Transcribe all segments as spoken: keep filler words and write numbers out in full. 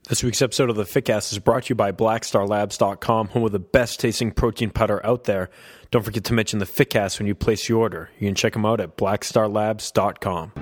This week's episode of the Fitcast is brought to you by Black Star Labs dot com, home of the best tasting protein powder out there. Don't forget to mention the Fitcast when you place your order. You can check them out at Black Star Labs dot com.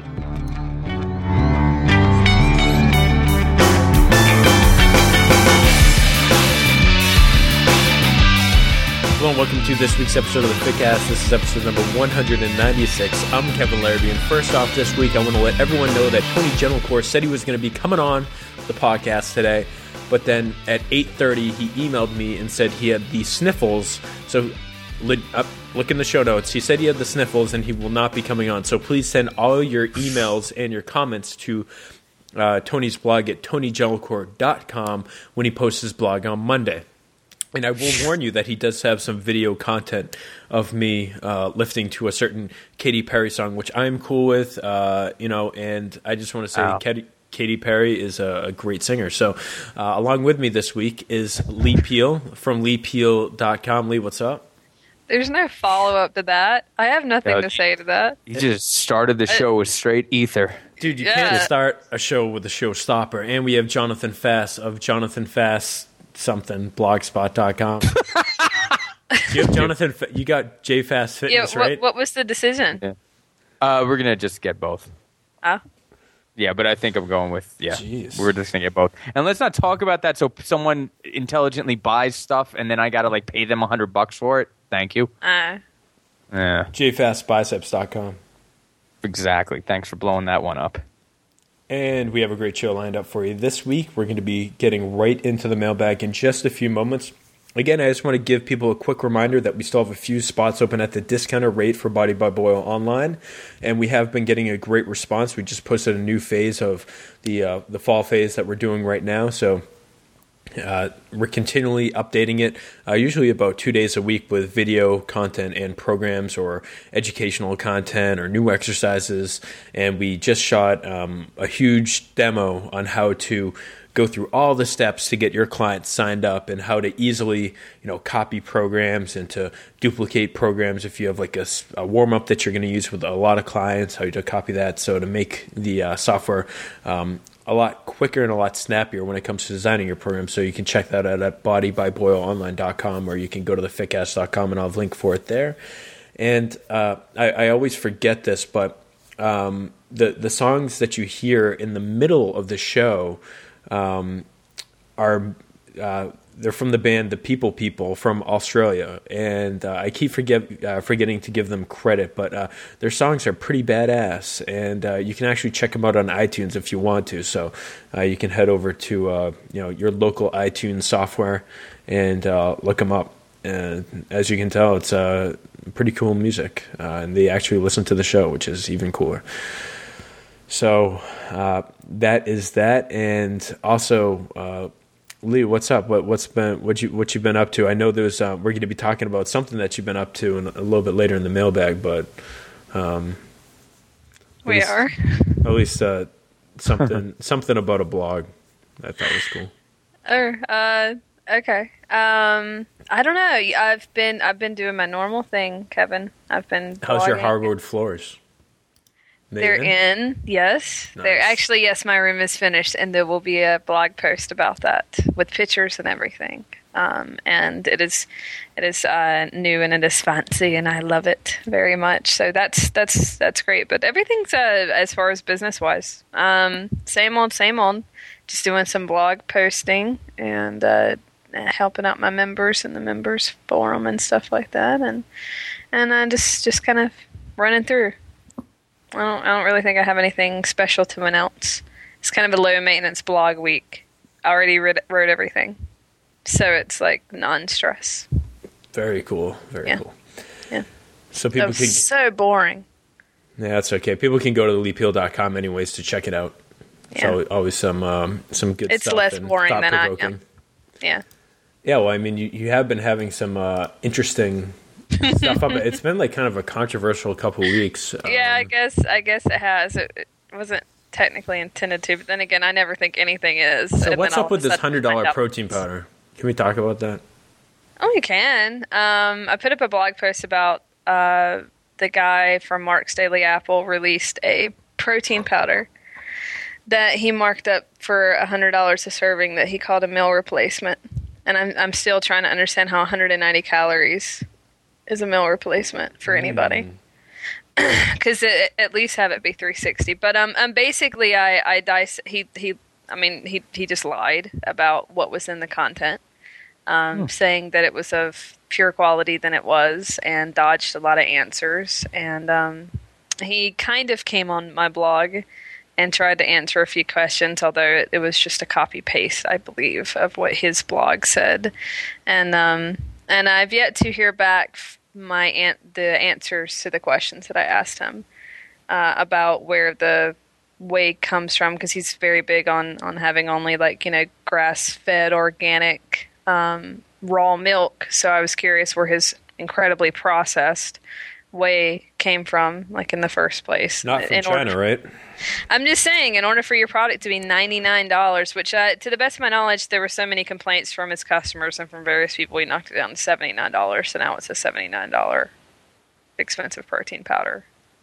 Hello and welcome to this week's episode of the Fitcast. This is episode number one hundred ninety-six. I'm Kevin Larrabee, and first off this week, I want to let everyone know that Tony Gentilcore said he was going to be coming on the podcast today, but then at eight thirty, he emailed me and said he had the sniffles. So uh, look in the show notes. He said he had the sniffles and he will not be coming on. So please send all your emails and your comments to uh, Tony's blog at Tony Gentilcore dot com when he posts his blog on Monday. And I will warn you that he does have some video content of me uh, lifting to a certain Katy Perry song, which I'm cool with, uh, you know, and I just want to say wow. Katy, Katy Perry is a, a great singer. So uh, along with me this week is Lee Peel from Lee Peel dot com. Lee, what's up? There's no follow-up to that. I have nothing No, to say to that. You just started the show with straight ether. Dude, you Yeah. can't start a show with a showstopper. And we have Jonathan Fass of Jonathan Fass something, blogspot dot com. You have Jonathan, Fa- you got J Fast Yeah, Fitness, what, right? what was the decision? Yeah. Uh, we're gonna just get both. Oh. Yeah, but I think I'm going with yeah. Jeez. We're just gonna get both, and let's not talk about that. So someone intelligently buys stuff, and then I gotta like pay them a hundred bucks for it. Thank you. Uh, Yeah, J Fast Biceps dot com. exactly. Thanks for blowing that one up. And we have a great show lined up for you this week. We're going to be getting right into the mailbag in just a few moments. Again, I just want to give people a quick reminder that we still have a few spots open at the discounted rate for Body by Boyle online, and we have been getting a great response. We just posted a new phase of the uh, the fall phase that we're doing right now, so uh, we're continually updating it, uh, usually about two days a week with video content and programs or educational content or new exercises, and we just shot um, a huge demo on how to go through all the steps to get your clients signed up and how to easily, you know, copy programs and to duplicate programs if you have like a, a warm-up that you're going to use with a lot of clients, how to copy that. So to make the uh, software um, a lot quicker and a lot snappier when it comes to designing your program. So you can check that out at body by boyle online dot com, or you can go to the fitcast dot com and I'll have a link for it there. And uh, I, I always forget this, but um, the, the songs that you hear in the middle of the show Um, are uh, they're from the band The People People from Australia, and uh, I keep forget uh, forgetting to give them credit, but uh, their songs are pretty badass, and uh, you can actually check them out on iTunes if you want to. So uh, you can head over to uh, you know your local iTunes software and uh, look them up. And as you can tell, it's uh, pretty cool music, uh, and they actually listen to the show, which is even cooler. So uh, that is that, and also uh, Lee, what's up? What what's been what you what you've been up to? I know there's uh, we're going to be talking about something that you've been up to in a little bit later in the mailbag, but um, we least, are. at least uh, something something about a blog I thought was cool. Oh, uh, okay. Um, I don't know. I've been I've been doing my normal thing, Kevin. I've been. How's your blogging. hardwood floors? They They're in? in, yes. Nice. They're actually, yes, my room is finished, and there will be a blog post about that with pictures and everything. Um, and it is, it is uh, new and it is fancy, and I love it very much. So that's that's that's great. But everything's uh, as far as business wise, um, same old, same old. Just doing some blog posting and uh, helping out my members in the members forum and stuff like that, and and uh, just just kind of running through. I don't, I don't really think I have anything special to announce. It's kind of a low-maintenance blog week. I already read, wrote everything. So it's like non-stress. Very cool. Very Yeah. cool. Yeah. So That people was can so boring. yeah, that's okay. People can go to the lee peel dot com anyways to check it out. It's Yeah. always, always some um, some good It's stuff. less and boring than I thought-provoking. am. Yeah. Yeah, well, I mean, you, you have been having some uh, interesting stuff up. It's been like kind of a controversial couple weeks. Yeah, I Um, guess I guess it has. It, it wasn't technically intended to, but then again, I never think anything is. So And what's then all up of with a this sudden hundred I dollar find out protein it's- powder? Can we talk about that? Oh, you can. Um, I put up a blog post about uh, the guy from Mark's Daily Apple released a protein powder that he marked up for a hundred dollars a serving that he called a meal replacement, and I'm I'm still trying to understand how one hundred ninety calories is a meal replacement for anybody. Because mm. at least have it be three sixty. But um, um basically I I dice he he I mean he he just lied about what was in the content, um, mm. saying that it was of pure quality than it was, and dodged a lot of answers. And um, he kind of came on my blog and tried to answer a few questions, although it was just a copy paste, I believe, of what his blog said. And um, and I've yet to hear back my an- the answers to the questions that I asked him uh, about where the whey comes from, because he's very big on, on having only like, you know, grass-fed organic um, raw milk. So I was curious where his incredibly processed whey came from, like in the first place. Not from in China, order, right? I'm just saying, in order for your product to be ninety-nine dollars, which uh, to the best of my knowledge, there were so many complaints from his customers and from various people, he knocked it down to seventy-nine dollars. So now it's a seventy-nine dollars expensive protein powder.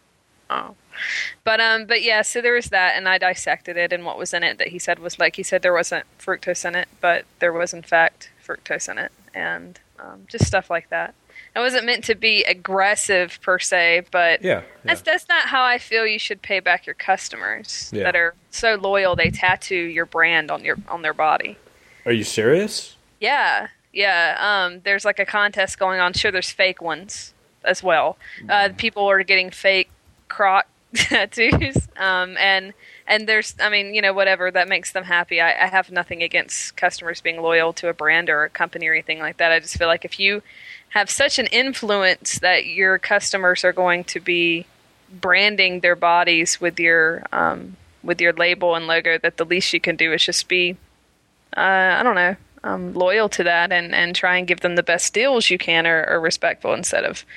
Oh, but um, but yeah, so there was that, and I dissected it and what was in it that he said was, like he said, there wasn't fructose in it, but there was in fact fructose in it, and um, just stuff like that. It wasn't meant to be aggressive per se, but yeah, yeah. that's that's not how I feel you should pay back your customers yeah. that are so loyal they tattoo your brand on your on their body. Are you serious? Yeah, yeah. Um, there's like a contest going on. Sure, there's fake ones as well. Uh, people are getting fake croc tattoos, um, and and there's, I mean, you know, whatever that makes them happy. I, I have nothing against customers being loyal to a brand or a company or anything like that. I just feel like if you have such an influence that your customers are going to be branding their bodies with your um, with your label and logo, that the least you can do is just be, uh, I don't know, um, loyal to that, and, and try and give them the best deals you can, or, or respectful, instead of,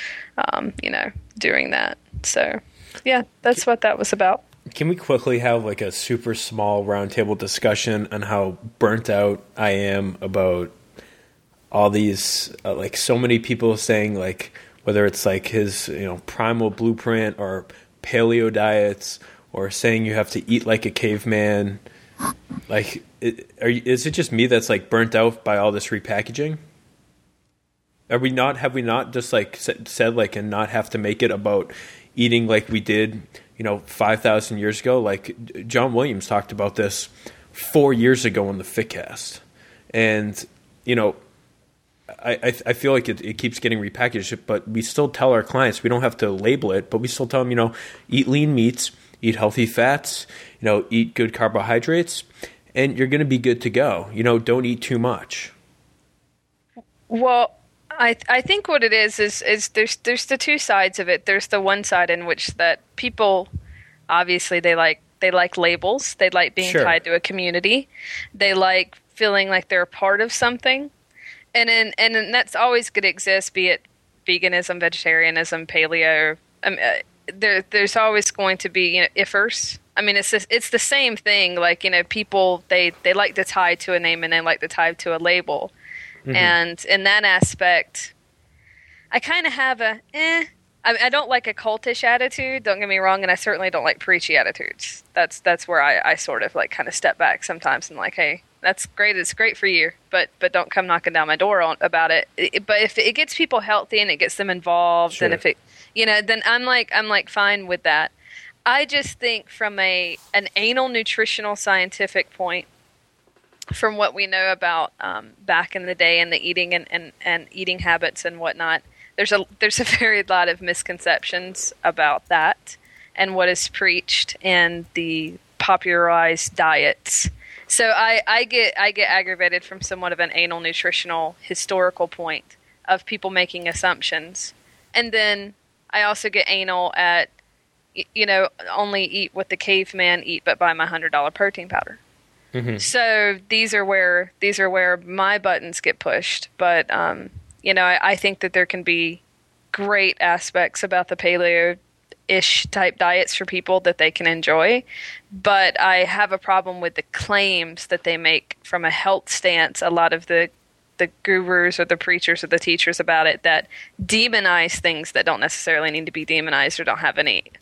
um, you know, doing that. So, yeah, that's what that was about. Can we quickly have like a super small roundtable discussion on how burnt out I am about all these, uh, like so many people saying, like, whether it's like his, you know, primal blueprint or paleo diets, or saying you have to eat like a caveman. Like, it, are you, is it just me that's like burnt out by all this repackaging? Are we not, have we not just like said like, and not have to make it about eating like we did, you know, five thousand years ago? Like John Williams talked about this four years ago on the Fitcast. And, you know, I, I, I feel like it, it keeps getting repackaged, but we still tell our clients, we don't have to label it, but we still tell them, you know, eat lean meats, eat healthy fats, you know, eat good carbohydrates, and you're going to be good to go. You know, don't eat too much. Well, I I think what it is is is there's there's the two sides of it. There's the one side in which that people, obviously they like they like labels. They like being Sure. tied to a community. They like feeling like they're a part of something. And then, and then that's always going to exist, be it veganism, vegetarianism, paleo. Um, uh, there, there's always going to be, you know, ifers. I mean, it's just, it's the same thing. Like, you know, people, they, they like to tie to a name, and they like to tie to a label. Mm-hmm. And in that aspect, I kind of have a, eh. I, I don't like a cultish attitude, don't get me wrong, and I certainly don't like preachy attitudes. That's that's where I, I sort of like kind of step back sometimes and like, hey, that's great, it's great for you, but but don't come knocking down my door on, about it. it. But if it gets people healthy and it gets them involved, Sure. and if it, you know, then I'm like I'm like fine with that. I just think from a an anal nutritional scientific point, from what we know about um, back in the day and the eating and, and, and eating habits and whatnot, there's a there's a very lot of misconceptions about that and what is preached in the popularized diets. So I, I get I get aggravated from somewhat of an anal nutritional historical point of people making assumptions, and then I also get anal at, you know, only eat what the caveman eat, but buy my hundred dollar protein powder. Mm-hmm. So these are where these are where my buttons get pushed. But um, you know, I, I think that there can be great aspects about the paleo-ish type diets for people that they can enjoy. But I have a problem with the claims that they make from a health stance. A lot of the the gurus or the preachers or the teachers about it that demonize things that don't necessarily need to be demonized or don't have any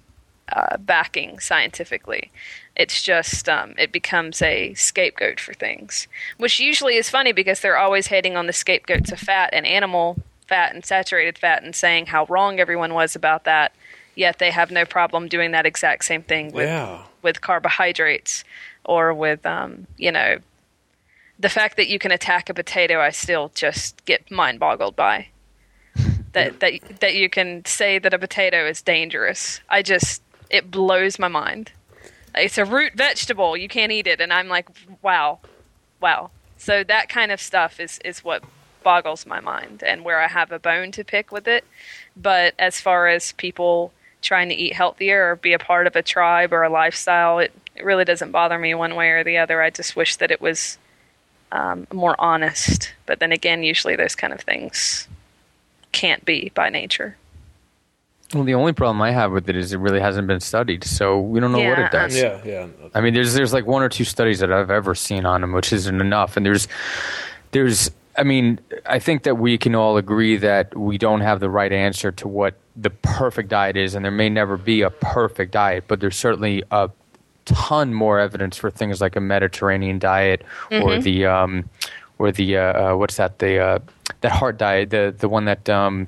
uh, backing scientifically. It's just, um, it becomes a scapegoat for things, which usually is funny because they're always hating on the scapegoats of fat and animal fat and saturated fat and saying how wrong everyone was about that, yet they have no problem doing that exact same thing with, yeah. with carbohydrates or with, um, you know, the fact that you can attack a potato, I still just get mind boggled by. That, that, that you can say that a potato is dangerous. I just, it blows my mind. It's a root vegetable. You can't eat it. And I'm like, wow, wow. So that kind of stuff is, is what boggles my mind and where I have a bone to pick with it. But as far as people trying to eat healthier or be a part of a tribe or a lifestyle, it, it really doesn't bother me one way or the other. I just wish that it was um, more honest. But then again, usually those kind of things can't be by nature. Well, the only problem I have with it is it really hasn't been studied, so we don't know yeah. what it does. Yeah, yeah. I mean, there's there's like one or two studies that I've ever seen on them, which isn't enough. And there's there's I mean, I think that we can all agree that we don't have the right answer to what the perfect diet is, and there may never be a perfect diet, but there's certainly a ton more evidence for things like a Mediterranean diet mm-hmm. or the um, or the uh, uh, what's that the uh, that heart diet, the the one that um,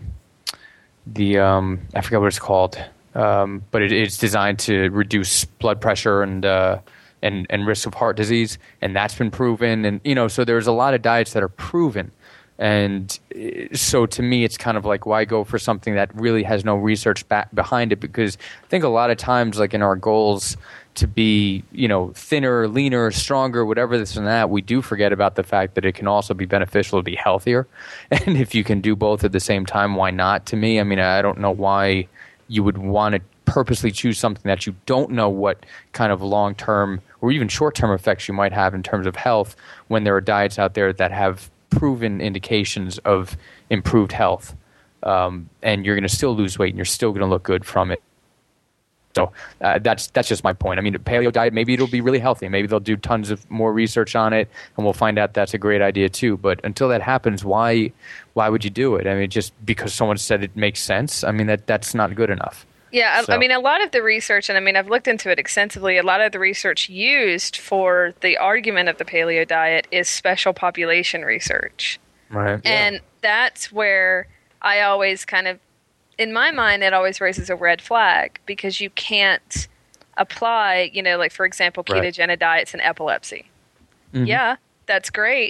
the um, I forget what it's called, um, but it, it's designed to reduce blood pressure and uh, and and risk of heart disease, and that's been proven. And you know, so there's a lot of diets that are proven, and so to me, it's kind of like, why go for something that really has no research back behind it? Because I think a lot of times, like in our goals to be, you know, thinner, leaner, stronger, whatever this and that, we do forget about the fact that it can also be beneficial to be healthier. And if you can do both at the same time, why not? To me, I mean, I don't know why you would want to purposely choose something that you don't know what kind of long-term or even short-term effects you might have in terms of health when there are diets out there that have proven indications of improved health. Um, and you're going to still lose weight and you're still going to look good from it. So uh, that's that's just my point. I mean, the paleo diet, maybe it'll be really healthy. Maybe they'll do tons of more research on it, and we'll find out that's a great idea too. But until that happens, why why would you do it? I mean, just because someone said it makes sense? I mean, that that's not good enough. Yeah, so. I mean, a lot of the research, and I mean, I've looked into it extensively, a lot of the research used for the argument of the paleo diet is special population research. Right. And yeah. that's where I always kind of, in my mind, it always raises a red flag because you can't apply, you know, like, for example, ketogenic right. diets and epilepsy. Mm-hmm. Yeah, that's great.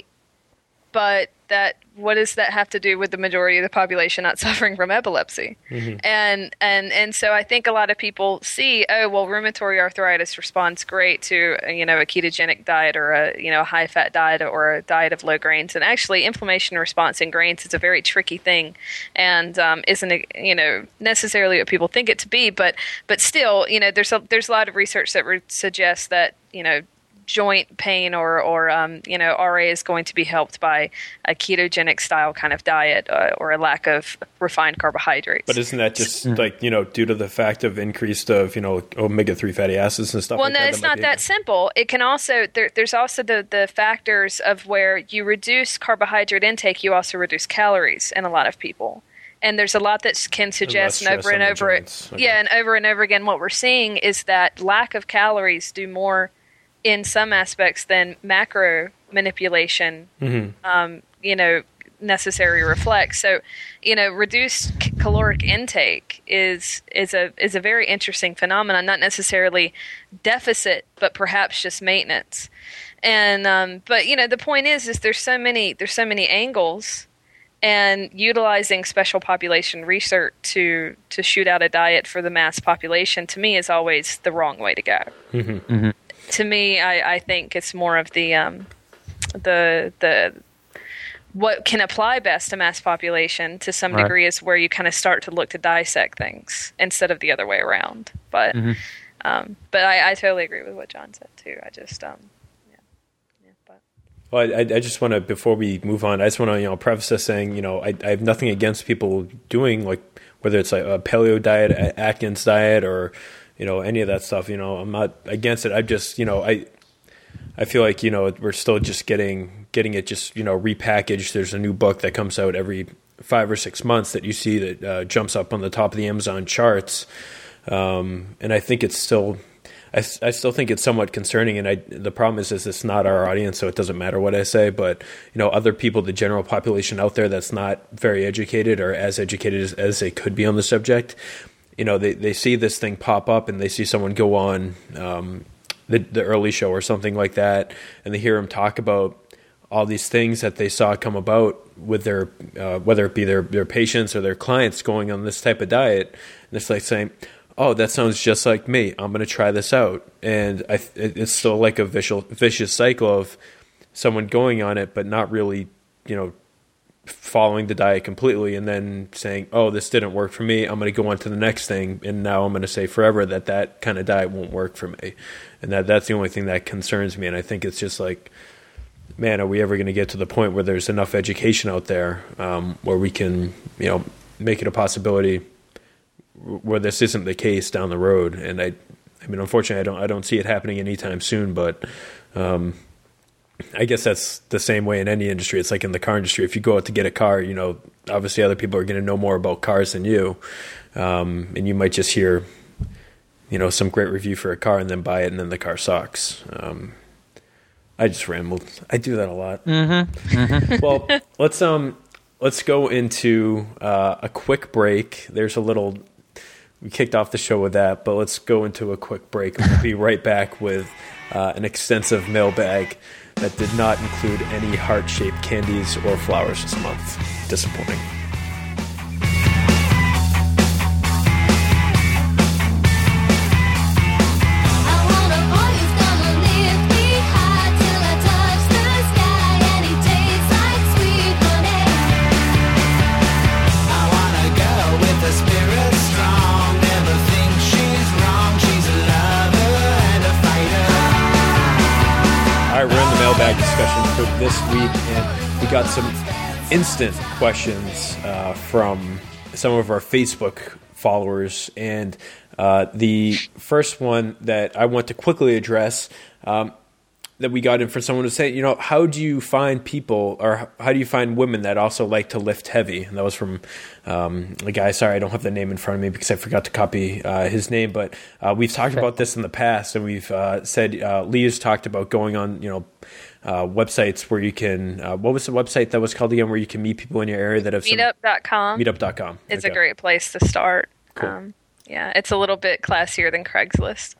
But that, what does that have to do with the majority of the population not suffering from epilepsy? Mm-hmm. And, and, and so I think a lot of people see, oh, well, rheumatoid arthritis responds great to, you know, a ketogenic diet or a, you know, a high fat diet or a diet of low grains. And actually inflammation response in grains is a very tricky thing and um, isn't, you know, necessarily what people think it to be. But, but still, you know, there's a, there's a lot of research that re- suggests that, you know, joint pain or, or um, you know, R A is going to be helped by a ketogenic style kind of diet uh, or a lack of refined carbohydrates. But isn't that just like, you know, due to the fact of increased of, you know, omega three fatty acids and stuff well, like no, that? Well, no, it's that not that simple. It can also, there, there's also the, the factors of where you reduce carbohydrate intake, you also reduce calories in a lot of people. And there's a lot that can suggest and over and over, okay. yeah, and over and over again, what we're seeing is that lack of calories do more in some aspects than macro manipulation, mm-hmm. um, you know, necessary reflects. So, you know, reduced c- caloric intake is is a is a very interesting phenomenon. Not necessarily deficit, but perhaps just maintenance. And um, but you know, the point is, is there's so many there's so many angles, and utilizing special population research to to shoot out a diet for the mass population to me is always the wrong way to go. Mm-hmm. Mm-hmm. To me, I, I think it's more of the um, the the what can apply best to mass population to some right. degree is where you kind of start to look to dissect things instead of the other way around. But mm-hmm. um, but I, I totally agree with what John said too. I just um, yeah, yeah. But well, I, I just want to before we move on, I just want to you know preface this saying you know I, I have nothing against people doing like whether it's like a paleo diet, Atkins diet, or you know, any of that stuff, you know, I'm not against it. I just, you know, I I feel like, you know, we're still just getting getting it just, you know, repackaged. There's a new book that comes out every five or six months that you see that uh, jumps up on the top of the Amazon charts. Um, and I think it's still, I, I still think it's somewhat concerning. And I, the problem is, is it's not our audience, so it doesn't matter what I say. But, you know, other people, the general population out there that's not very educated or as educated as, as they could be on the subject, you know, they, they see this thing pop up and they see someone go on um, the, the early show or something like that, and they hear them talk about all these things that they saw come about with their, uh, whether it be their, their patients or their clients going on this type of diet. And it's like saying, oh, that sounds just like me. I'm going to try this out. And I, it's still like a vicious, vicious cycle of someone going on it, but not really, you know, following the diet completely and then saying, oh, this didn't work for me. I'm going to go on to the next thing. And now I'm going to say forever that that kind of diet won't work for me. And that that's the only thing that concerns me. And I think it's just like, man, are we ever going to get to the point where there's enough education out there um, where we can, you know, make it a possibility where this isn't the case down the road? And I, I mean, unfortunately, I don't, I don't see it happening anytime soon. But um, I guess that's the same way in any industry. It's like in the car industry. If you go out to get a car, you know, obviously other people are going to know more about cars than you, um, and you might just hear, you know, some great review for a car and then buy it, and then the car sucks. Um, I just rambled. I do that a lot. Mm-hmm. Mm-hmm. Well, let's um, let's go into uh, a quick break. There's a little. We kicked off the show with that, but let's go into a quick break, and we'll be right back with uh, an extensive mailbag that did not include any heart-shaped candies or flowers this month. Disappointing. Mailbag discussion for this week, and we got some instant questions uh, from some of our Facebook followers. And uh, the first one that I want to quickly address um, that we got in for someone to say, you know, how do you find people, or how do you find women that also like to lift heavy? And that was from um, a guy. Sorry, I don't have the name in front of me because I forgot to copy uh, his name. But uh, we've talked about this in the past, and we've uh, said uh, Lee has talked about going on, you know, uh, websites where you can. Uh, what was the website that was called again? Where you can meet people in your area that have meetup dot com. Meetup dot com. It's okay. a great place to start. Cool. Um, yeah, it's a little bit classier than Craigslist.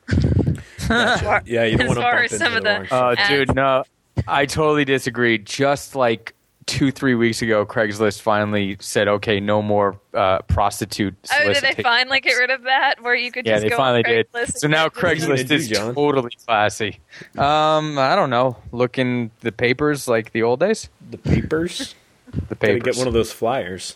Gotcha. Yeah, you don't as want to far bump as into some the of the wrong shit. Uh, ads. dude, no, I totally disagree. Just like two, three weeks ago, Craigslist finally said, okay, no more uh, prostitute Oh, did they solicitation. finally get rid of that? Where you could Yeah, just they go finally on did. Craigslist So and now get- What Craigslist did you is do, John? totally classy. Um, I don't know. Look in the papers like the old days. The papers. The Gotta papers. get one of those flyers.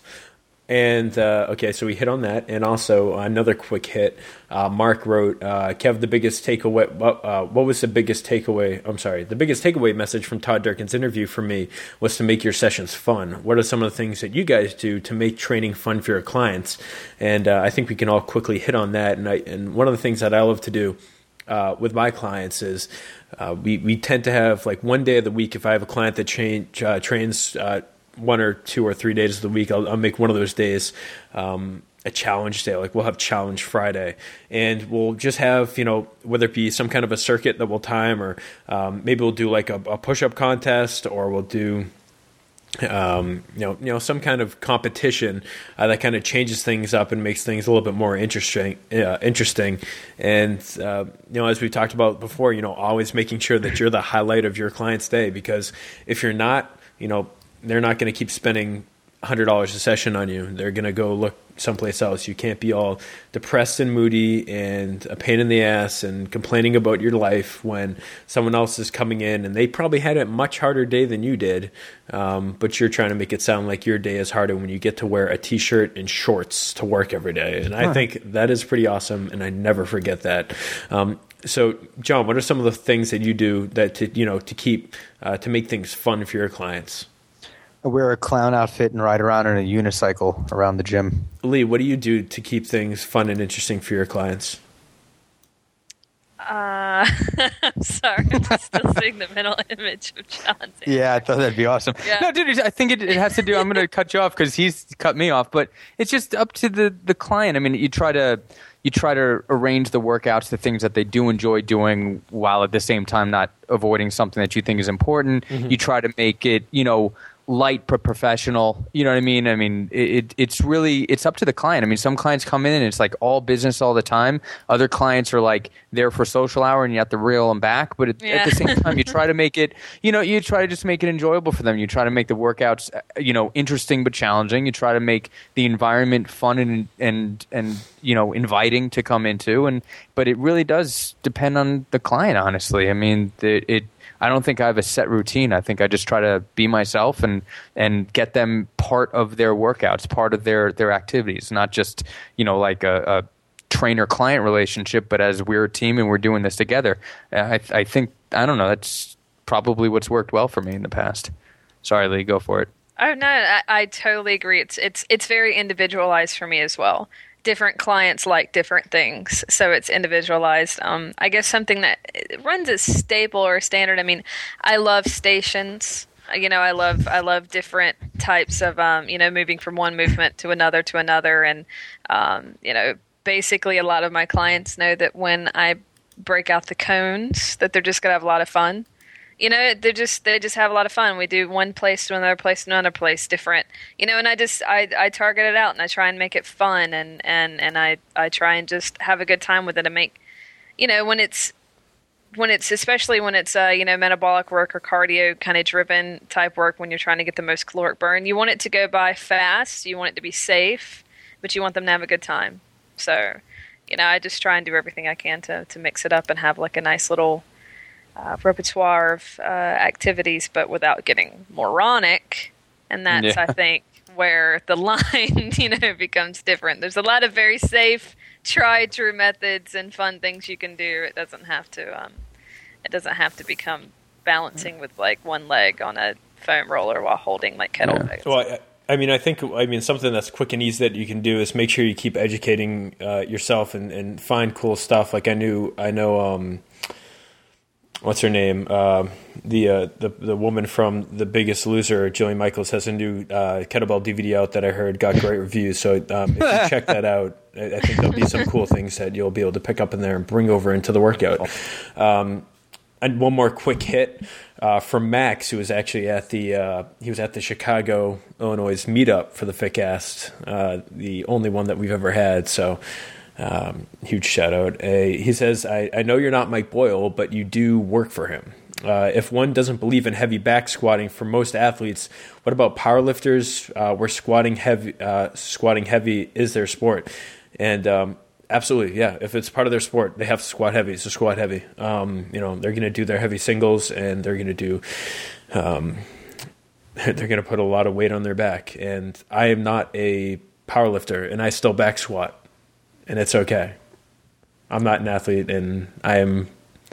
And, uh, okay, so we hit on that. And also another quick hit. Uh, Mark wrote, uh, Kev, the biggest takeaway, uh, what was the biggest takeaway? I'm sorry. The biggest takeaway message from Todd Durkin's interview for me was to make your sessions fun. What are some of the things that you guys do to make training fun for your clients? And uh, I think we can all quickly hit on that. And, I, and one of the things that I love to do uh, with my clients is uh, we, we tend to have like one day of the week, if I have a client that train, uh, trains uh, one or two or three days of the week, I'll, I'll make one of those days um, a challenge day. Like we'll have Challenge Friday, and we'll just have, you know, whether it be some kind of a circuit that we'll time, or um, maybe we'll do like a, a push-up contest, or we'll do um, you know, you know, some kind of competition uh, that kind of changes things up and makes things a little bit more interesting. Uh, interesting, and uh, you know, as we talked about before, you know, always making sure that you're the highlight of your client's day, because if you're not, you know, they're not going to keep spending one hundred dollars a session on you. They're going to go look someplace else. You can't be all depressed and moody and a pain in the ass and complaining about your life when someone else is coming in and they probably had a much harder day than you did, um, but you're trying to make it sound like your day is harder when you get to wear a T-shirt and shorts to work every day. And I think that is pretty awesome, and I never forget that. Um, so, John, what are some of the things that you do that to, you know, to keep uh, to make things fun for your clients? I wear a clown outfit and ride around in a unicycle around the gym. Lee, what do you do to keep things fun and interesting for your clients? Uh, I'm sorry, I'm just still seeing the mental image of John. Yeah, I thought that'd be awesome. Yeah. No, dude, I think it, it has to do. I'm going to cut you off because he's cut me off, but it's just up to the, the client. I mean, you try to you try to arrange the workouts, the things that they do enjoy doing, while at the same time not avoiding something that you think is important. Mm-hmm. You try to make it, you know, light but professional. You know what I mean? I mean, it, it's really, it's up to the client. I mean, some clients come in and it's like all business all the time. Other clients are like there for social hour and you have to reel them back. But it, yeah. at the same time, you try to make it, you know, you try to just make it enjoyable for them. You try to make the workouts, you know, interesting but challenging. You try to make the environment fun and, and, and, you know, inviting to come into. And, but it really does depend on the client, honestly. I mean, it, it I don't think I have a set routine. I think I just try to be myself and and get them part of their workouts, part of their, their activities, not just, you know, like a, a trainer-client relationship, but as we're a team and we're doing this together. I, I think, I don't know, that's probably what's worked well for me in the past. Sorry, Lee, go for it. Oh, no, I, I totally agree. It's it's it's very individualized for me as well. Different clients like different things, so it's individualized. Um, I guess something that runs as staple or standard. I mean, I love stations. You know, I love I love different types of um, you know, moving from one movement to another to another, and um, you know, basically a lot of my clients know that when I break out the cones, that they're just gonna have a lot of fun. You know, they just they just have a lot of fun. We do one place to another place to another place, different. You know, and I just I, I target it out and I try and make it fun and, and, and I, I try and just have a good time with it and make, you know, when it's when it's especially when it's uh, you know, metabolic work or cardio kind of driven type work, when you're trying to get the most caloric burn, you want it to go by fast, you want it to be safe, but you want them to have a good time. So, you know, I just try and do everything I can to to mix it up and have like a nice little Uh, repertoire of uh, activities, but without getting moronic, and that's yeah. I think where the line, you know, becomes different. There's a lot of very safe, tried true methods and fun things you can do. It doesn't have to. Um, it doesn't have to become balancing with like one leg on a foam roller while holding like kettlebells. Yeah. Well, I, I mean, I think I mean something that's quick and easy that you can do is make sure you keep educating uh, yourself and, and find cool stuff. Like I knew, I know. Um, What's her name? Uh, the uh, the the woman from The Biggest Loser, Jillian Michaels, has a new uh, kettlebell D V D out that I heard got great reviews. So um, if you check that out, I, I think there'll be some cool things that you'll be able to pick up in there and bring over into the workout. Um, and one more quick hit uh, from Max, who was actually at the uh, he was at the Chicago, Illinois meetup for the FitCast, uh, the only one that we've ever had. So. Um, huge shout out. Uh, he says, I, I know you're not Mike Boyle, but you do work for him. Uh, if one doesn't believe in heavy back squatting for most athletes, what about powerlifters uh, where squatting heavy, uh, squatting heavy is their sport? And um, absolutely, yeah. If it's part of their sport, they have to squat heavy. So squat heavy. Um, you know, they're going to do their heavy singles and they're going to do, um, they're going to put a lot of weight on their back. And I am not a powerlifter and I still back squat. And it's okay. I'm not an athlete, and I am,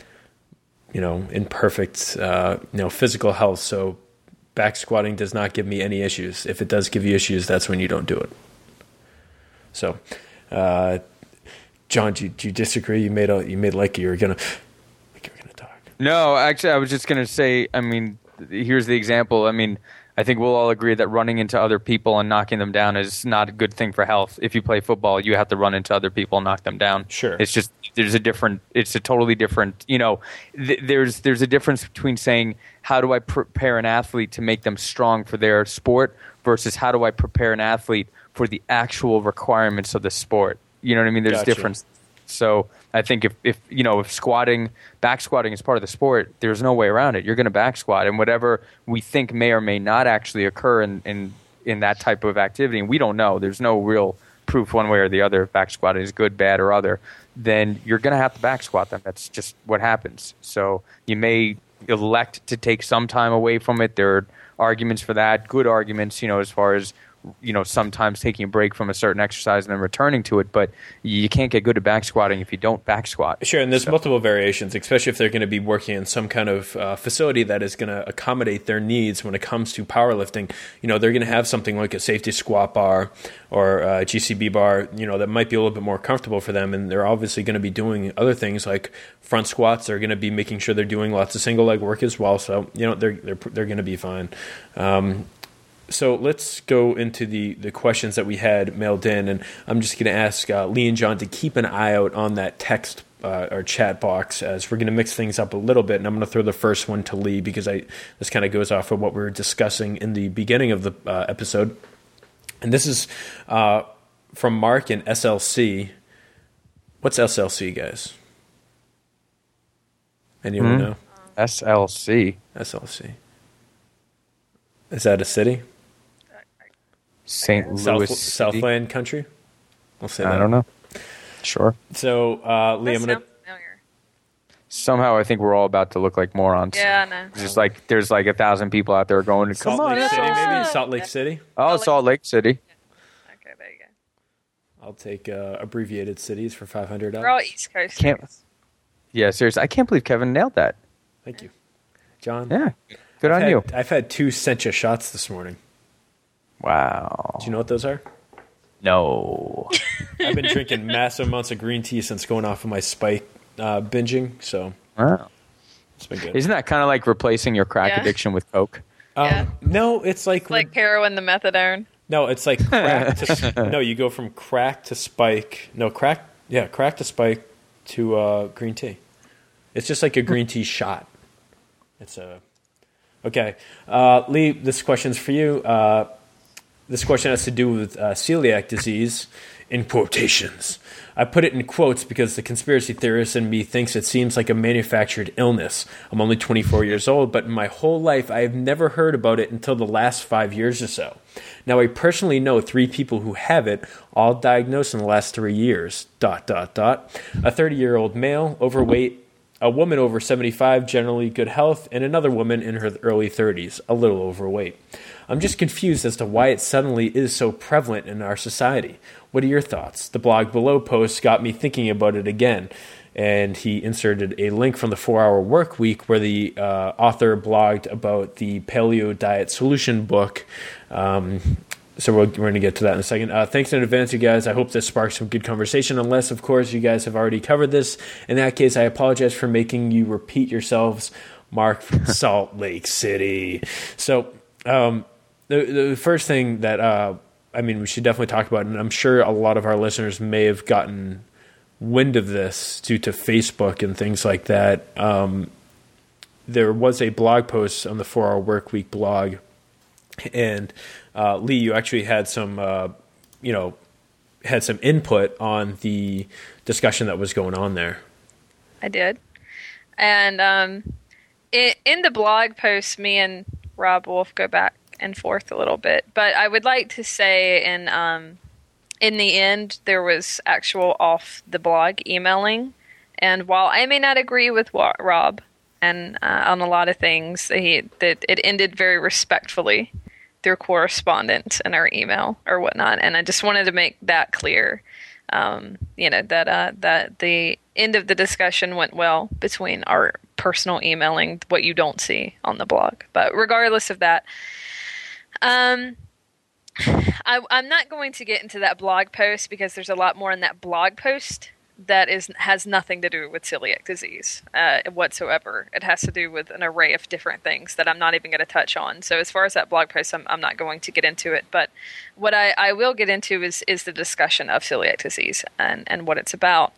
you know, in perfect, uh, you know, physical health. So back squatting does not give me any issues. If it does give you issues, that's when you don't do it. So, uh, John, do you, do you disagree? You made a, you made like you were gonna, like you were gonna talk. No, actually, I was just gonna say. I mean, here's the example. I mean. I think we'll all agree that running into other people and knocking them down is not a good thing for health. If you play football, you have to run into other people and knock them down. Sure. It's just, there's a different, it's a totally different, you know, th- there's there's a difference between saying, how do I prepare an athlete to make them strong for their sport versus how do I prepare an athlete for the actual requirements of the sport? You know what I mean? There's gotcha. difference. So I think if, if, you know, if squatting, back squatting is part of the sport, there's no way around it. You're going to back squat. And whatever we think may or may not actually occur in, in, in that type of activity, and we don't know, there's no real proof one way or the other if back squatting is good, bad, or other, then you're going to have to back squat them. That's just what happens. So you may elect to take some time away from it. There are arguments for that, good arguments, you know, as far as you know, sometimes taking a break from a certain exercise and then returning to it. But you can't get good at back squatting if you don't back squat. Sure, and there's so. multiple variations, especially if they're going to be working in some kind of uh, facility that is going to accommodate their needs when it comes to powerlifting. You know, they're going to have something like a safety squat bar or a G C B bar, you know, that might be a little bit more comfortable for them. And they're obviously going to be doing other things like front squats. They're going to be making sure they're doing lots of single leg work as well. So, you know, they're they're they're going to be fine. Um, So let's go into the, the questions that we had mailed in, and I'm just going to ask uh, Lee and John to keep an eye out on that text uh, or chat box, as we're going to mix things up a little bit, and I'm going to throw the first one to Lee because I this kind of goes off of what we were discussing in the beginning of the uh, episode. And this is uh, from Mark in S L C. What's S L C, guys? Anyone Mm-hmm. know? S L C. S L C. Is that a city? Saint Louis South, City? Southland country? I'll say that. I don't know. Sure. So, uh, Lee, I'm That going sounds to... familiar. Somehow I think we're all about to look like morons. Yeah, I know. Just like there's like a thousand people out there going, come Salt on. Lake City, yeah. maybe? Salt Lake City? Oh, Salt Lake City. Okay, there you go. I'll take uh, abbreviated cities for five hundred dollars. We're all East Coast. Can't- Yeah, seriously. I can't believe Kevin nailed that. Thank you. John? Yeah. Good I've on had, you. I've had two Sencha shots this morning. Wow. Do you know what those are? No. I've been drinking massive amounts of green tea since going off of my spike uh, binging, so Wow. it's been good. Isn't that kind of like replacing your crack Yeah. addiction with Coke? Um, Yeah. No, it's like... It's like heroin, the methadone. No, it's like crack to... No, you go from crack to spike. No, crack... Yeah, crack to spike to uh, green tea. It's just like a green tea shot. It's a... Okay. Uh, Lee, this question's for you. Uh, this question has to do with uh, celiac disease, in quotations. I put it in quotes because the conspiracy theorist in me thinks it seems like a manufactured illness. I'm only twenty-four years old, but in my whole life, I have never heard about it until the last five years or so. Now, I personally know three people who have it, all diagnosed in the last three years. Dot, dot, dot. A thirty-year-old male, overweight, a woman over seventy-five, generally good health, and another woman in her early thirties, a little overweight. I'm just confused as to why it suddenly is so prevalent in our society. What are your thoughts? The blog below post got me thinking about it again, and he inserted a link from the four-hour Work Week where the uh, author blogged about the Paleo Diet Solution book. Um, So we're, we're going to get to that in a second. Uh, thanks in advance, you guys. I hope this sparks some good conversation, unless, of course, you guys have already covered this. In that case, I apologize for making you repeat yourselves. Mark from Salt Lake City. So um, the, the first thing that, uh, I mean, we should definitely talk about, and I'm sure a lot of our listeners may have gotten wind of this due to Facebook and things like that. Um, there was a blog post on the four-hour Work Week blog, and uh, Lee, you actually had some, uh, you know, had some input on the discussion that was going on there. I did. And um, in, in the blog post, me and Rob Wolf go back and forth a little bit. But I would like to say in, um, in the end, there was actual off the blog emailing. And while I may not agree with wa- Rob and uh, on a lot of things, he, that it ended very respectfully through correspondence in our email or whatnot. And I just wanted to make that clear. Um, you know, that uh, that the end of the discussion went well between our personal emailing, what you don't see on the blog. But regardless of that, um, I, I'm not going to get into that blog post because there's a lot more in that blog post that is has nothing to do with celiac disease uh, whatsoever. It has to do with an array of different things that I'm not even going to touch on. So as far as that blog post, I'm, I'm not going to get into it. But what I, I will get into is is the discussion of celiac disease and, and what it's about.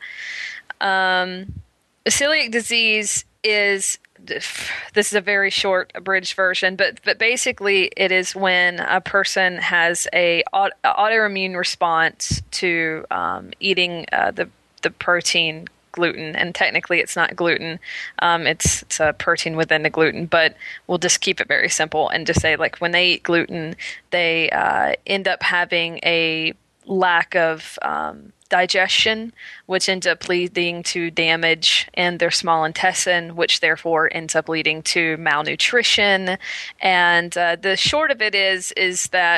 Um, celiac disease is, this is a very short abridged version, but but basically it is when a person has a aut- autoimmune response to um, eating uh, the the protein gluten, and technically it's not gluten. Um, it's, it's a protein within the gluten, but we'll just keep it very simple and just say, like, when they eat gluten, they uh, end up having a lack of um, digestion, which ends up leading to damage in their small intestine, which therefore ends up leading to malnutrition. And uh, the short of it is, is that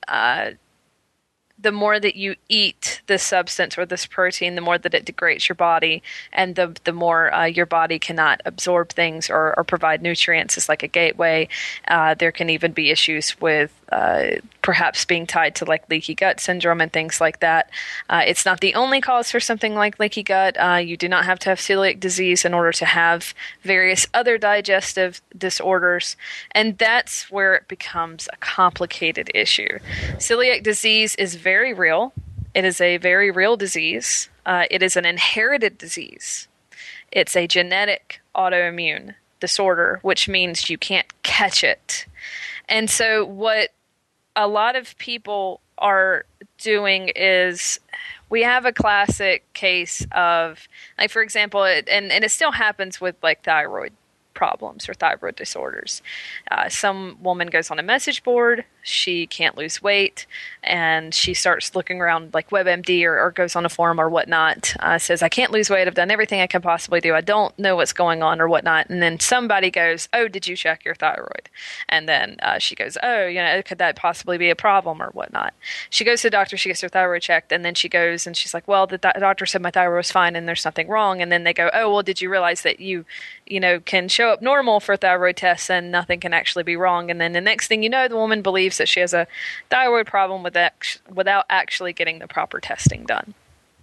uh, the more that you eat this substance or this protein, the more that it degrades your body, and the the more uh, your body cannot absorb things or, or provide nutrients. It's like a gateway. Uh, there can even be issues with uh, perhaps being tied to like leaky gut syndrome and things like that. Uh, it's not the only cause for something like leaky gut. Uh, you do not have to have celiac disease in order to have various other digestive disorders, and that's where it becomes a complicated issue. Celiac disease is very real. It is a very real disease. Uh, it is an inherited disease. It's a genetic autoimmune disorder, which means you can't catch it. And so what a lot of people are doing is we have a classic case of, like, for example, it, and, and it still happens with like thyroid problems or thyroid disorders. Uh, some woman goes on a message board, she can't lose weight, and she starts looking around like WebMD or, or goes on a forum or whatnot, uh, says, I can't lose weight, I've done everything I can possibly do, I don't know what's going on or whatnot. And then somebody goes, oh, did you check your thyroid? And then uh, she goes, oh, you know, could that possibly be a problem or whatnot? She goes to the doctor, she gets her thyroid checked, and then she goes and she's like, well, the th- doctor said my thyroid was fine and there's nothing wrong. And then they go, oh, well, did you realize that you, you know, can show up normal for thyroid tests and nothing can actually be wrong? And then the next thing you know, the woman believes that she has a thyroid problem with act- without actually getting the proper testing done.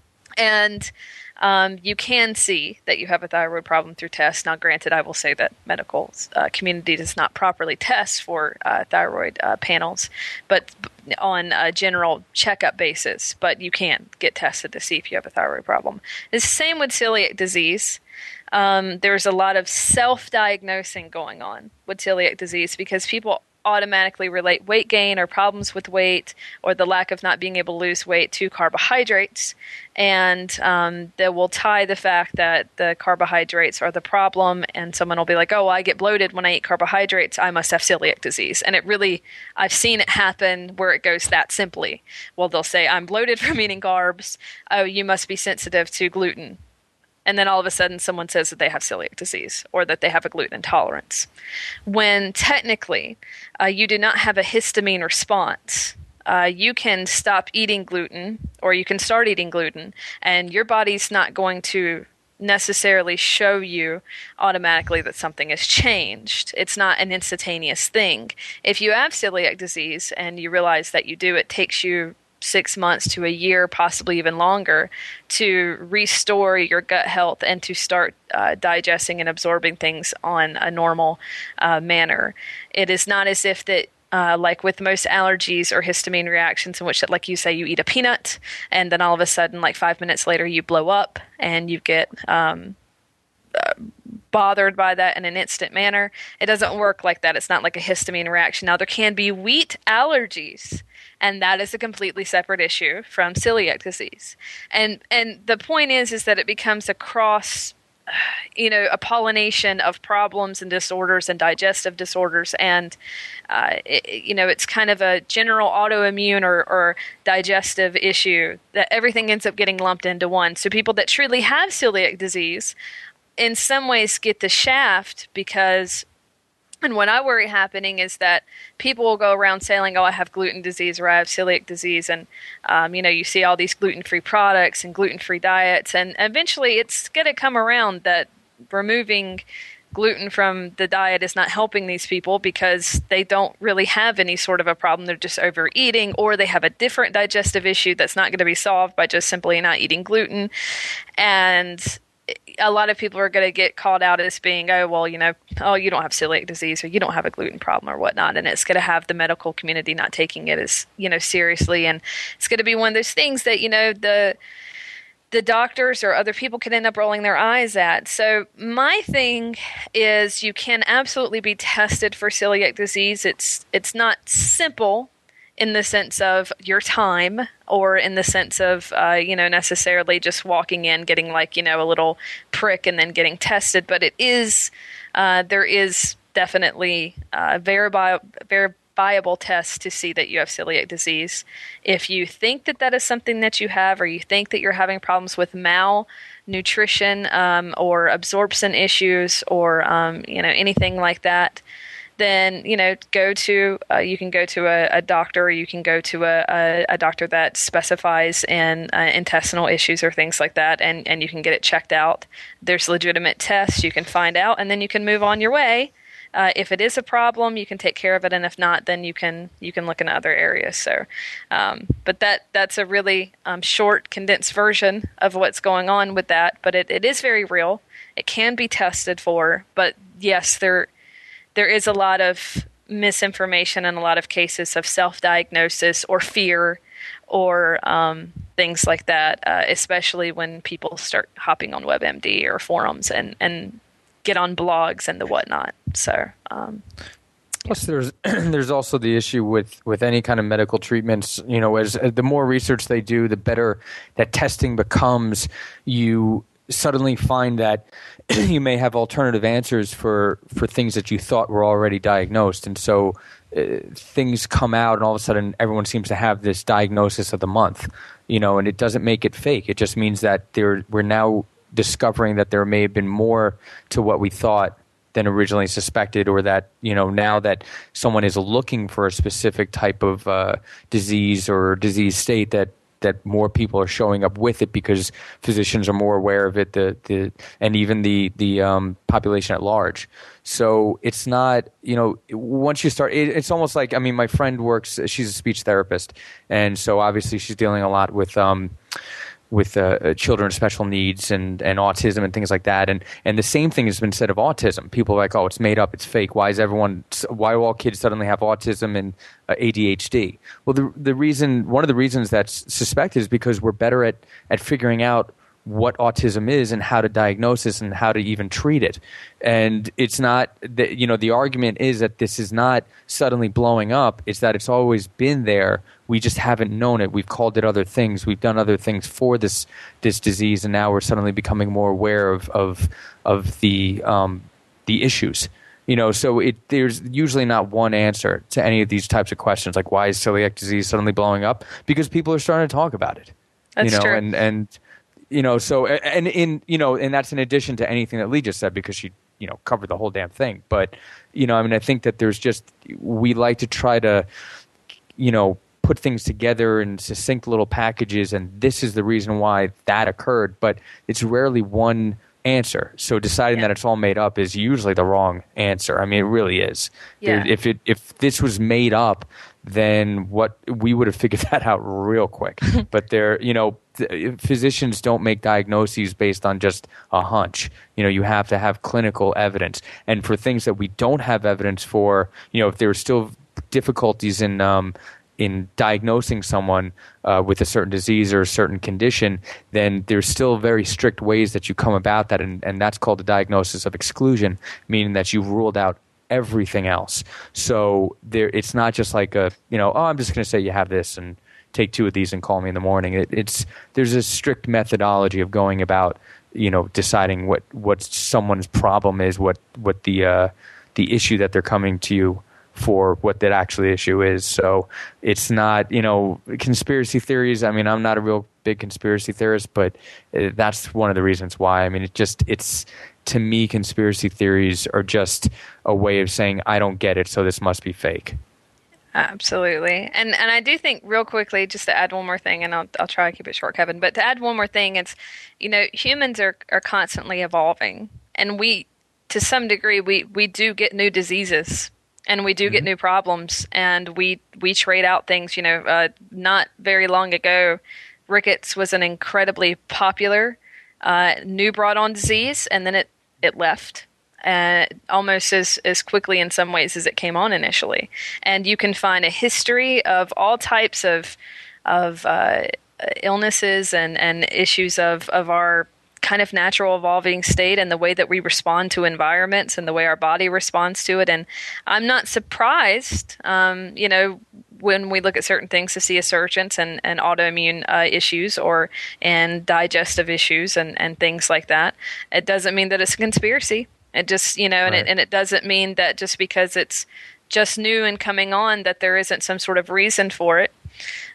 And um, you can see that you have a thyroid problem through tests. Now, granted, I will say that medical uh, community does not properly test for uh, thyroid uh, panels, but on a general checkup basis. But you can get tested to see if you have a thyroid problem. It's the same with celiac disease. Um, there's a lot of self-diagnosing going on with celiac disease because people automatically relate weight gain or problems with weight or the lack of not being able to lose weight to carbohydrates. And um, they will tie the fact that the carbohydrates are the problem, and someone will be like, oh, I get bloated when I eat carbohydrates, I must have celiac disease. And it really, I've seen it happen where it goes that simply. Well, they'll say, I'm bloated from eating carbs. Oh, you must be sensitive to gluten. And then all of a sudden someone says that they have celiac disease or that they have a gluten intolerance. When technically uh, you do not have a histamine response. Uh, you can stop eating gluten or you can start eating gluten and your body's not going to necessarily show you automatically that something has changed. It's not an instantaneous thing. If you have celiac disease and you realize that you do, it takes you six months to a year, possibly even longer, to restore your gut health and to start uh, digesting and absorbing things on a normal uh, manner. It is not as if that, uh, like with most allergies or histamine reactions in which, like you say, you eat a peanut and then all of a sudden, like five minutes later, you blow up and you get um, uh, bothered by that in an instant manner. It doesn't work like that. It's not like a histamine reaction. Now, there can be wheat allergies, and that is a completely separate issue from celiac disease. And and the point is, is that it becomes a cross, you know, a pollination of problems and disorders and digestive disorders. And, uh, it, you know, it's kind of a general autoimmune or, or digestive issue that everything ends up getting lumped into one. So people that truly have celiac disease in some ways get the shaft because, and what I worry happening is that people will go around saying, oh, I have gluten disease or I have celiac disease. And, um, you know, you see all these gluten-free products and gluten-free diets. And eventually it's going to come around that removing gluten from the diet is not helping these people because they don't really have any sort of a problem. They're just overeating, or they have a different digestive issue that's not going to be solved by just simply not eating gluten. And a lot of people are going to get called out as being, oh, well, you know, oh, you don't have celiac disease or you don't have a gluten problem or whatnot. And it's going to have the medical community not taking it as, you know, seriously. And it's going to be one of those things that, you know, the the doctors or other people can end up rolling their eyes at. So my thing is you can absolutely be tested for celiac disease. It's it's not simple in the sense of your time or in the sense of, uh, you know, necessarily just walking in, getting like, you know, a little prick and then getting tested. But it is, uh, there is definitely uh, verifiable, verifiable tests to see that you have celiac disease. If you think that that is something that you have, or you think that you're having problems with malnutrition um, or absorption issues or, um, you know, anything like that, then, you know, go to, uh, you can go to a, a doctor, or you can go to a, a, a doctor that specifies in uh, intestinal issues or things like that, and, and you can get it checked out. There's legitimate tests you can find out, and then you can move on your way. Uh, if it is a problem, you can take care of it, and if not, then you can you can look in other areas. So, um, but that that's a really um, short, condensed version of what's going on with that. But it, it is very real. It can be tested for. But yes, there there is a lot of misinformation and a lot of cases of self-diagnosis or fear or um, things like that, uh, especially when people start hopping on WebMD or forums and and get on blogs and the whatnot. So, um, plus there's there's also the issue with, with any kind of medical treatments. You know, as, as the more research they do, the better that testing becomes. You suddenly find that you may have alternative answers for, for things that you thought were already diagnosed, and so uh, things come out, and all of a sudden everyone seems to have this diagnosis of the month. You know, and it doesn't make it fake. It just means that there we're now discovering that there may have been more to what we thought than originally suspected, or that, you know, now that someone is looking for a specific type of uh, disease or disease state, that that more people are showing up with it because physicians are more aware of it, the the and even the the um, population at large. So it's not, you know, once you start, it, it's almost like, I mean, my friend works, she's a speech therapist, and so obviously she's dealing a lot with um, with uh, children with special needs and, and autism and things like that. And, and the same thing has been said of autism. People are like, oh, it's made up, it's fake. Why is everyone, why do all kids suddenly have autism and uh, A D H D? Well, the the reason, one of the reasons that's suspected is because we're better at, at figuring out what autism is and how to diagnose this and how to even treat it. And it's not, the, you know, the argument is that this is not suddenly blowing up. It's that it's always been there. We just haven't known it. We've called it other things. We've done other things for this this disease, and now we're suddenly becoming more aware of of of the um, the issues. You know, so it there's usually not one answer to any of these types of questions. Like, why is celiac disease suddenly blowing up? Because people are starting to talk about it. That's you know, true. and and you know, so and in you know, and that's in addition to anything that Lee just said, because she you know covered the whole damn thing. But you know, I mean, I think that there's just, we like to try to you know. put things together in succinct little packages, and this is the reason why that occurred, but it's rarely one answer. So deciding yeah. that it's all made up is usually the wrong answer. I mean, it really is. Yeah. If it if this was made up, then what we would have figured that out real quick. But there, you know, th- physicians don't make diagnoses based on just a hunch. You know, you have to have clinical evidence, and for things that we don't have evidence for, you know, if there are still difficulties in um, in diagnosing someone uh, with a certain disease or a certain condition, then there's still very strict ways that you come about that, and, and that's called the diagnosis of exclusion, meaning that you've ruled out everything else. So there, it's not just like a, you know, oh, I'm just going to say you have this and take two of these and call me in the morning. It, it's there's a strict methodology of going about, you know, deciding what, what someone's problem is, what what the uh, the issue that they're coming to you for, what that actually issue is. So it's not, you know, conspiracy theories. I mean, I'm not a real big conspiracy theorist, but that's one of the reasons why. I mean, it just, it's, to me, conspiracy theories are just a way of saying, I don't get it, so this must be fake. Absolutely. And and I do think, real quickly, just to add one more thing, and I'll I'll try to keep it short, Kevin, but to add one more thing, it's, you know, humans are, are constantly evolving, and we, to some degree, we, we do get new diseases. And we do get new problems, and we we trade out things. You know, uh, not very long ago, rickets was an incredibly popular uh, new brought-on disease, and then it, it left uh, almost as, as quickly in some ways as it came on initially. And you can find a history of all types of of uh, illnesses and, and issues of, of our kind of natural evolving state, and the way that we respond to environments and the way our body responds to it. And I'm not surprised, um, you know, when we look at certain things, to see a surgence and, and autoimmune uh, issues or and digestive issues and, and things like that. It doesn't mean that it's a conspiracy. It just, you know, and, right. it, and it doesn't mean that just because it's just new and coming on that there isn't some sort of reason for it.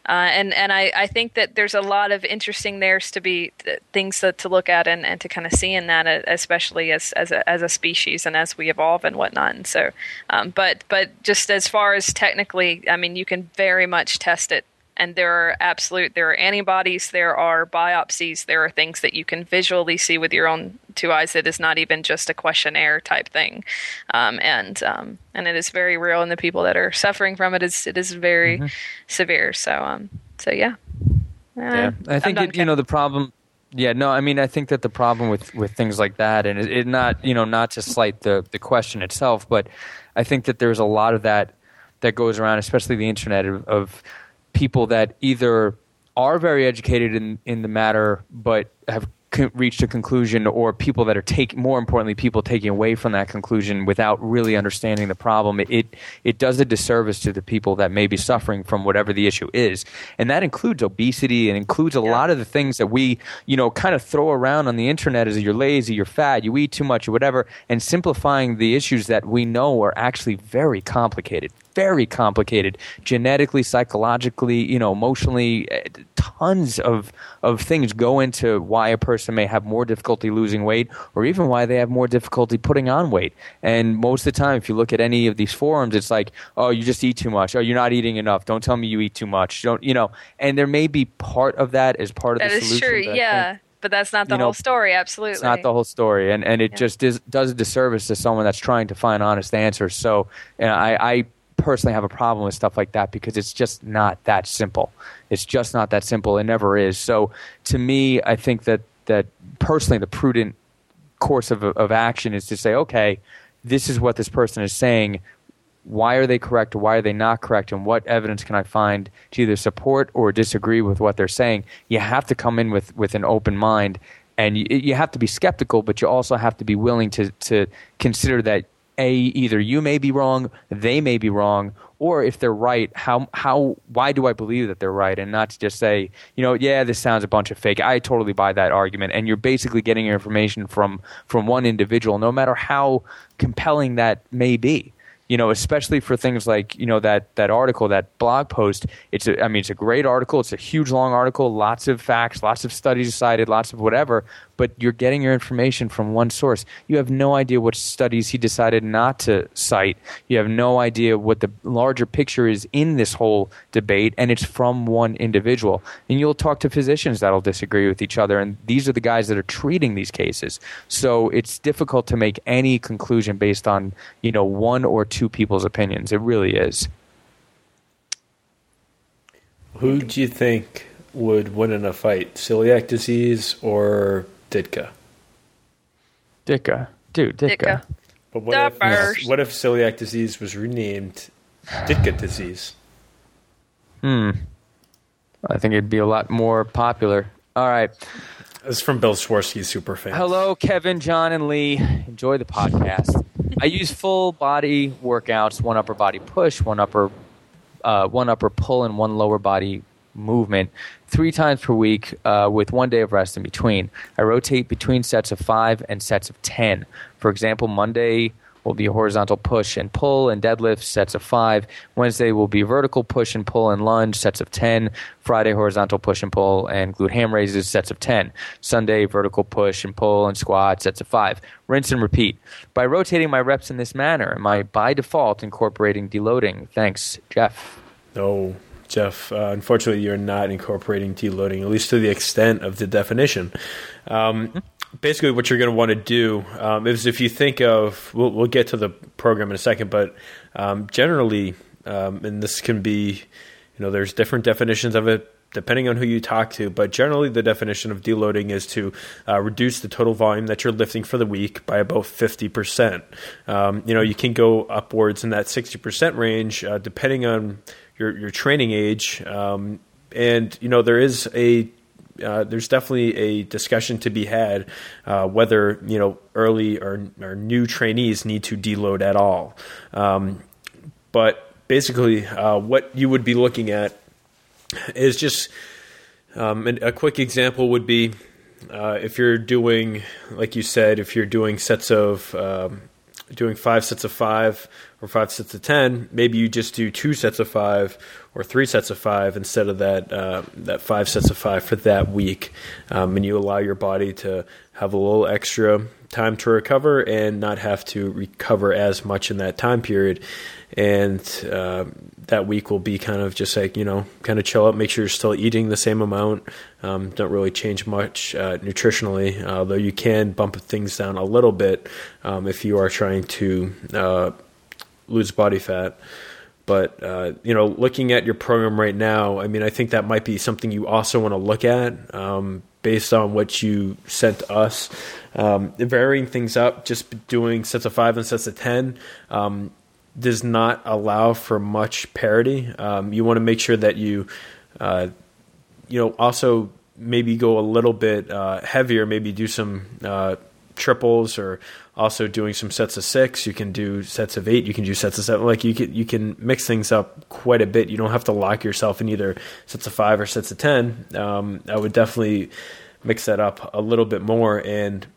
Uh, and and I, I think that there's a lot of interesting there's to be th- things to, to look at and, and to kind of see in that, especially as as a, as a species and as we evolve and whatnot. And so, um, but but just as far as technically, I mean, you can very much test it. And there are absolute, there are antibodies, there are biopsies, there are things that you can visually see with your own two eyes. It is not even just a questionnaire type thing, um, and um, and it is very real. And the people that are suffering from it is it is very mm-hmm. severe. So um, so yeah, uh, yeah. I think it, you know the problem. Yeah, no, I mean I think that the problem with, with things like that, and it, it not you know not to slight the the question itself, but I think that there's a lot of that that goes around, especially the internet of. of people that either are very educated in, in the matter but have co- reached a conclusion, or people that are taking, more importantly, people taking away from that conclusion without really understanding the problem. It, it it does a disservice to the people that may be suffering from whatever the issue is, and that includes obesity and includes a yeah. lot of the things that we you know kind of throw around on the internet as you're lazy, you're fat, you eat too much, or whatever, and simplifying the issues that we know are actually very complicated. Very complicated, genetically, psychologically, you know, emotionally. Tons of of things go into why a person may have more difficulty losing weight, or even why they have more difficulty putting on weight. And most of the time, if you look at any of these forums, it's like, oh, you just eat too much. Oh, you're not eating enough. Don't tell me you eat too much. Don't you know? And there may be part of that as part of that the solution. That is true. Yeah. Think, but that's not the you know, whole story, absolutely. It's not the whole story, and and it yeah. just is, does a disservice to someone that's trying to find honest answers. So, and I. I personally have a problem with stuff like that because it's just not that simple. It's just not that simple. It never is. So to me, I think that that personally the prudent course of of action is to say, okay, this is what this person is saying. Why are they correct or why are they not correct? And what evidence can I find to either support or disagree with what they're saying? You have to come in with, with an open mind, and you, you have to be skeptical, but you also have to be willing to to consider that A, either you may be wrong, they may be wrong, or if they're right, how how why do I believe that they're right, and not to just say, you know, yeah, this sounds a bunch of fake. I totally buy that argument, and you're basically getting your information from from one individual, no matter how compelling that may be. You know, especially for things like, you know, that, that article, that blog post. It's a, I mean, it's a great article. It's a huge, long article. Lots of facts, lots of studies cited, lots of whatever. But you're getting your information from one source. You have no idea what studies he decided not to cite. You have no idea what the larger picture is in this whole debate, and it's from one individual. And you'll talk to physicians that'll disagree with each other, and these are the guys that are treating these cases. So it's difficult to make any conclusion based on, you know, one or two people's opinions. It really is. Who do you think would win in a fight, celiac disease or Ditka? Ditka. Dude, Ditka. Ditka. But what if, what if celiac disease was renamed Ditka disease? Hmm. I think it'd be a lot more popular. All right. This is from Bill Swarsky's super fan. Hello, Kevin, John, and Lee. Enjoy the podcast. I use full body workouts, one upper body push, one upper uh, one upper pull, and one lower body movement three times per week uh, with one day of rest in between. I rotate between sets of five and sets of ten. For example, Monday will be horizontal push and pull and deadlift, sets of five. Wednesday will be vertical push and pull and lunge, sets of ten. Friday, horizontal push and pull and glute ham raises, sets of ten. Sunday, vertical push and pull and squat, sets of five. Rinse and repeat. By rotating my reps in this manner, am I by default incorporating deloading? Thanks, Jeff. No, Jeff. Uh, unfortunately, you're not incorporating deloading, at least to the extent of the definition. Um, mm-hmm. Basically, what you're going to want to do um, is if you think of, we'll, we'll get to the program in a second, but um, generally, um, and this can be, you know, there's different definitions of it depending on who you talk to, but generally the definition of deloading is to uh, reduce the total volume that you're lifting for the week by about fifty percent. Um, you know, you can go upwards in that sixty percent range uh, depending on your, your training age. Um, and, you know, there is a Uh, there's definitely a discussion to be had uh, whether, you know, early or, or new trainees need to deload at all. Um, but basically, uh, what you would be looking at is just um, an, a quick example would be uh, if you're doing, like you said, if you're doing sets of um, doing five sets of five or five sets of ten, maybe you just do two sets of five or three sets of five instead of that uh, that five sets of five for that week, um, and you allow your body to have a little extra time to recover and not have to recover as much in that time period. And uh, that week will be kind of just like, you know, kind of chill out, make sure you're still eating the same amount. Um, don't really change much uh, nutritionally, uh, although you can bump things down a little bit um, if you are trying to uh, lose body fat. But, uh, you know, looking at your program right now, I mean, I think that might be something you also want to look at um, based on what you sent to us. Um, varying things up, just doing sets of five and sets of ten, um, does not allow for much parity. Um, you want to make sure that you, uh, you know, also maybe go a little bit uh, heavier, maybe do some uh, triples, or also doing some sets of six. You can do sets of eight. You can do sets of seven. Like you can, you can mix things up quite a bit. You don't have to lock yourself in either sets of five or sets of ten. Um, I would definitely mix that up a little bit more and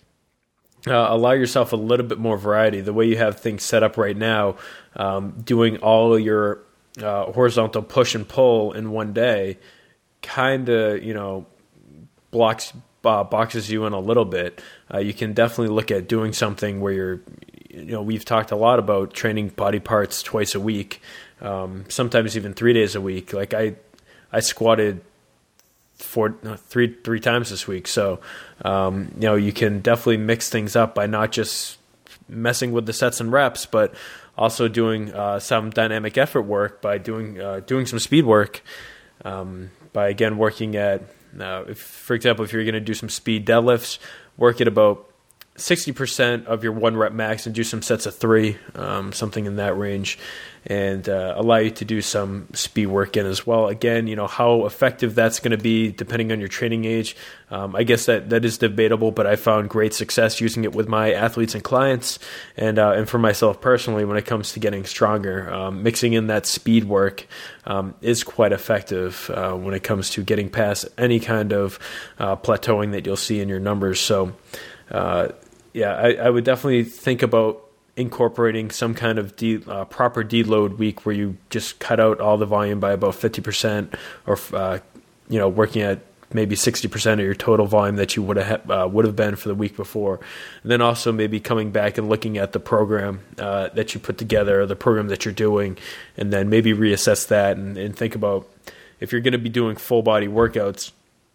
Uh, allow yourself a little bit more variety. The way you have things set up right now, um, doing all your uh, horizontal push and pull in one day kind of, you know, blocks uh, boxes you in a little bit. Uh, you can definitely look at doing something where you're, you know, we've talked a lot about training body parts twice a week, um, sometimes even three days a week. Like I, I squatted four, no, three, three times this week. So, um, you know, you can definitely mix things up by not just messing with the sets and reps, but also doing uh, some dynamic effort work by doing uh, doing some speed work. Um, by again working at, uh, if, for example, if you're going to do some speed deadlifts, work at about sixty percent of your one rep max and do some sets of three, um, something in that range, and uh, allow you to do some speed work in as well. Again, you know, how effective that's going to be depending on your training age. Um, I guess that, that is debatable, but I found great success using it with my athletes and clients, and uh, and for myself personally when it comes to getting stronger. Um, mixing in that speed work um, is quite effective uh, when it comes to getting past any kind of uh, plateauing that you'll see in your numbers. So, uh, yeah, I, I would definitely think about incorporating some kind of de, uh, proper deload week where you just cut out all the volume by about fifty percent, or uh, you know, working at maybe sixty percent of your total volume that you would have uh, would have been for the week before. And then also maybe coming back and looking at the program uh, that you put together, or the program that you're doing, and then maybe reassess that and, and think about if you're going to be doing full body workouts.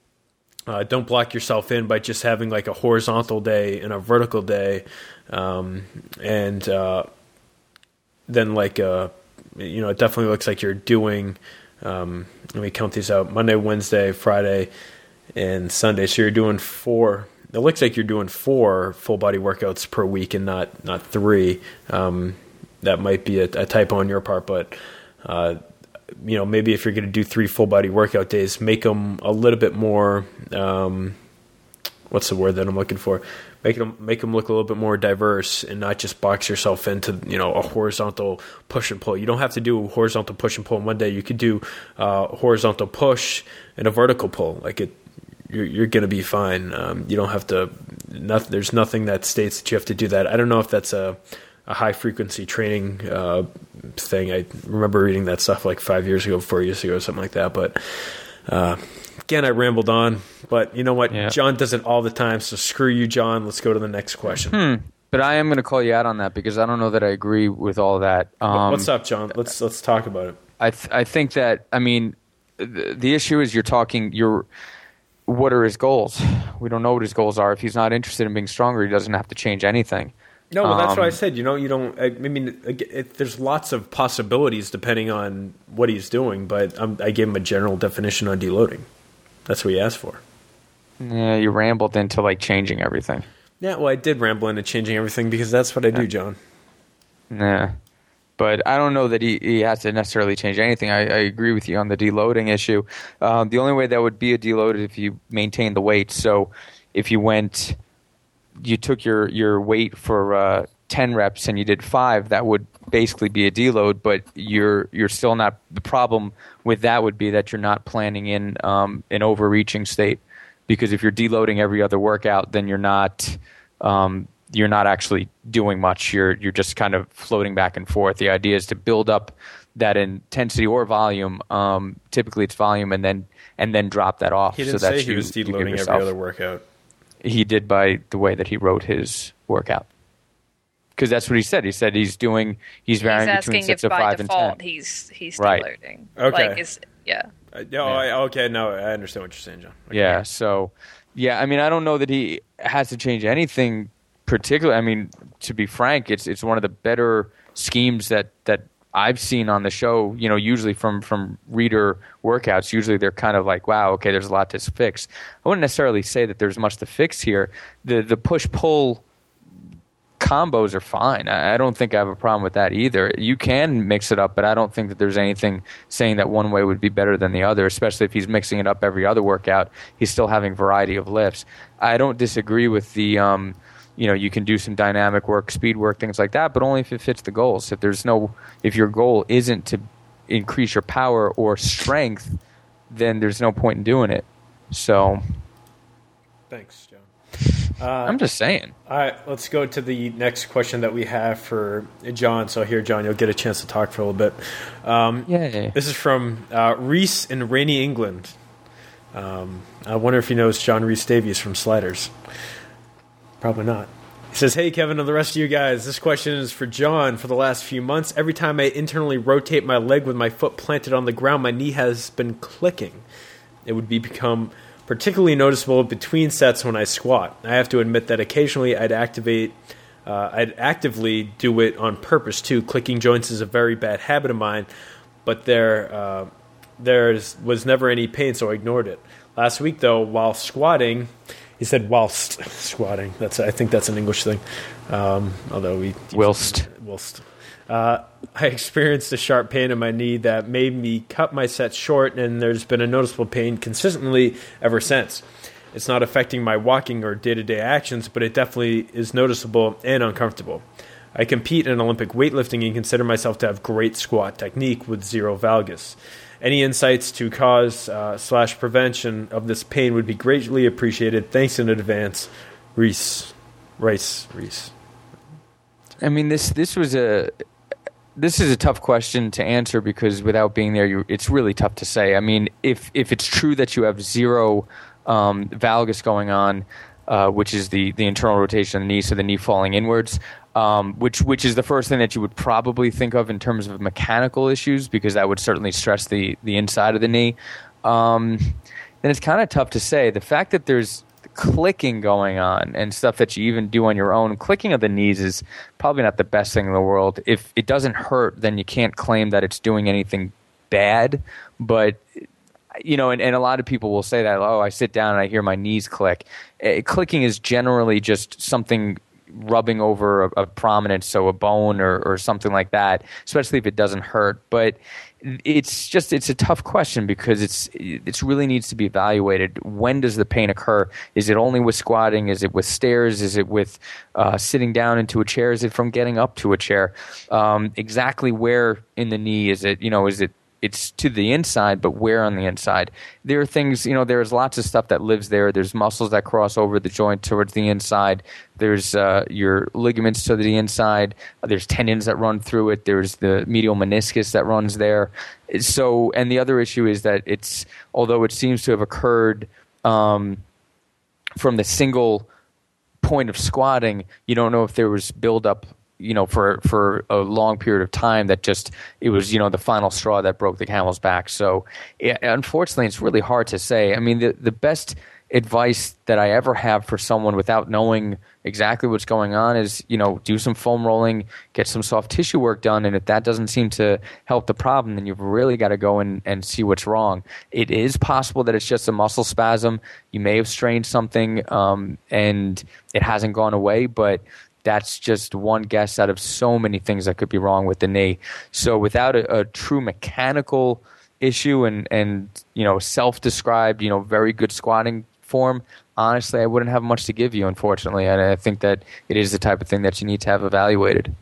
Uh, don't block yourself in by just having like a horizontal day and a vertical day, um, and uh, then like uh, you know, it definitely looks like you're doing. Um, let me count these out: Monday, Wednesday, Friday, and Sunday. So you're doing four. It looks like you're doing four full body workouts per week, and not not three. Um, that might be a, a typo on your part, but. Uh, You know, maybe if you're going to do three full body workout days, make them a little bit more. Um, what's the word that I'm looking for? Make them make them look a little bit more diverse, and not just box yourself into, you know, a horizontal push and pull. You don't have to do a horizontal push and pull one day. You could do uh, horizontal push and a vertical pull. Like it, you're, you're going to be fine. Um, you don't have to. Not, there's nothing that states that you have to do that. I don't know if that's a. a high frequency training uh, thing. I remember reading that stuff like five years ago, four years ago, something like that. But uh, again, I rambled on. But you know what? Yeah. John does it all the time. So screw you, John. Let's go to the next question. Hmm. But I am going to call you out on that because I don't know that I agree with all that. Um, What's up, John? Let's let's talk about it. I th- I think that I mean the, the issue is you're talking you're. What are his goals? We don't know what his goals are. If he's not interested in being stronger, he doesn't have to change anything. No, well, that's um, what I said. You know, you don't. I mean, it, it, there's lots of possibilities depending on what he's doing, but um, I gave him a general definition on deloading. That's what he asked for. Yeah, you rambled into like changing everything. Yeah, well, I did ramble into changing everything because that's what I do, John. Yeah, but I don't know that he, he has to necessarily change anything. I, I agree with you on the deloading issue. Uh, the only way that would be a deload is if you maintain the weight. So if you went. You took your, your weight for uh, ten reps and you did five, that would basically be a deload, but you're you're still not – the problem with that would be that you're not planning in um, an overreaching state, because if you're deloading every other workout, then you're not um, you're not actually doing much. You're you're just kind of floating back and forth. The idea is to build up that intensity or volume. Um, typically, it's volume, and then and then drop that off. He didn't so that say he you, was you give deloading yourself- every other workout. He did by the way that he wrote his workout. Because that's what he said. He said he's doing, he's varying he's between asking sets if of by five default and ten. he's he's Right. deloading. Okay. Like is yeah. Uh, no, I, okay, no, I understand what you're saying, John. Okay. Yeah. So, yeah. I mean, I don't know that he has to change anything particular. I mean, to be frank, it's it's one of the better schemes that that I've seen on the show. You know, usually from from reader workouts, usually they're kind of like, wow, okay, there's a lot to fix. I wouldn't necessarily say that there's much to fix here. The the push pull combos are fine. I, I don't think I have a problem with that either. You can mix it up, but I don't think that there's anything saying that one way would be better than the other, especially if he's mixing it up every other workout. He's still having variety of lifts. I don't disagree with the, um, you know, you can do some dynamic work, speed work, things like that, but only if it fits the goals. If there's no, if your goal isn't to increase your power or strength, then there's no point in doing it. So, Thanks, John. Uh, I'm just saying. All right, let's go to the next question that we have for John. So here, John, you'll get a chance to talk for a little bit. Um, Yay. This is from uh, Reese in rainy England. Um, I wonder if he knows John Reese Davies from Sliders. Probably not. He says, hey, Kevin and the rest of you guys, this question is for John. For the last few months, every time I internally rotate my leg with my foot planted on the ground, my knee has been clicking. It would be become particularly noticeable between sets when I squat. I have to admit that occasionally I'd activate, uh, I'd actively do it on purpose too. Clicking joints is a very bad habit of mine, but there, uh, there was never any pain, so I ignored it. Last week, though, while squatting, he said whilst squatting. That's I think that's an English thing. Um, although we whilst whilst. Uh, I experienced a sharp pain in my knee that made me cut my sets short, and there's been a noticeable pain consistently ever since. It's not affecting my walking or day-to-day actions, but it definitely is noticeable and uncomfortable. I compete in Olympic weightlifting and consider myself to have great squat technique with zero valgus. Any insights to cause uh, slash prevention of this pain would be greatly appreciated. Thanks in advance, Reese. Rice, Reese. I mean, this this was a this is a tough question to answer because without being there, you, it's really tough to say. I mean, if if it's true that you have zero um, valgus going on, uh, which is the the internal rotation of the knee, so the knee falling inwards, um, which which is the first thing that you would probably think of in terms of mechanical issues, because that would certainly stress the the inside of the knee. Um, then it's kind of tough to say. The fact that there's clicking going on and stuff that you even do on your own, clicking of the knees is probably not the best thing in the world. If it doesn't hurt, then you can't claim that it's doing anything bad. But, you know, and, and a lot of people will say that, oh, I sit down and I hear my knees click. Uh, clicking is generally just something rubbing over a, a prominence, so a bone or, or something like that, especially if it doesn't hurt. But it's just it's a tough question because it's it really needs to be evaluated. When does the pain occur? Is it only with squatting? Is it with stairs? Is it with uh, sitting down into a chair? Is it from getting up to a chair? Um, exactly where in the knee is it? You know, is it it's to the inside, but where on the inside? There are things, you know, there's lots of stuff that lives there. There's muscles that cross over the joint towards the inside. There's uh, your ligaments to the inside. There's tendons that run through it. There's the medial meniscus that runs there. So, and the other issue is that it's, although it seems to have occurred um, from the single point of squatting, you don't know if there was buildup, you know, for, for a long period of time that just, it was, you know, the final straw that broke the camel's back. So it, unfortunately, it's really hard to say. I mean, the, the best advice that I ever have for someone without knowing exactly what's going on is, you know, do some foam rolling, get some soft tissue work done. And if that doesn't seem to help the problem, then you've really got to go in and see what's wrong. It is possible that it's just a muscle spasm. You may have strained something um, and it hasn't gone away, but that's just one guess out of so many things that could be wrong with the knee. So without a, a true mechanical issue and, and, you know, self-described, you know, very good squatting form, honestly, I wouldn't have much to give you, unfortunately. And I think that it is the type of thing that you need to have evaluated.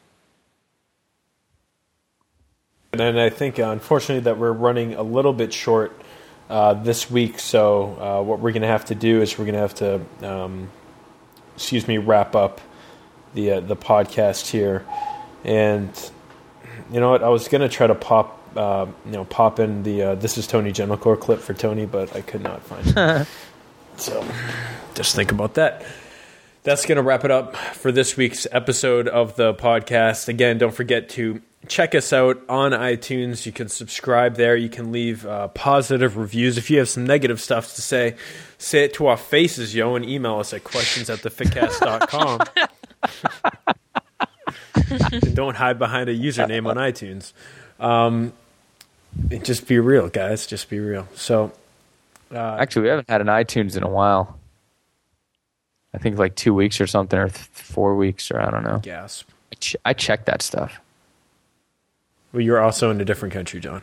And I think, uh, unfortunately, that we're running a little bit short uh, this week. So uh, what we're going to have to do is we're going to have to, um, excuse me, wrap up the uh, the podcast here, and you know what? I was gonna try to pop uh, you know pop in the uh, "This is Tony Gentilcore" clip for Tony, but I could not find it. So just think about that. That's going to wrap it up for this week's episode of the podcast. Again, don't forget to check us out on iTunes. You can subscribe there. You can leave uh, positive reviews. If you have some negative stuff to say, say it to our faces, yo, and email us at questions at the fitcast dot com. And don't hide behind a username on iTunes. Um, just be real, guys. Just be real. So, uh, Actually, we haven't had an iTunes in a while. I think like two weeks or something, or th- four weeks, or I don't know. gasp. I, ch- I check that stuff. Well, you're also in a different country, John.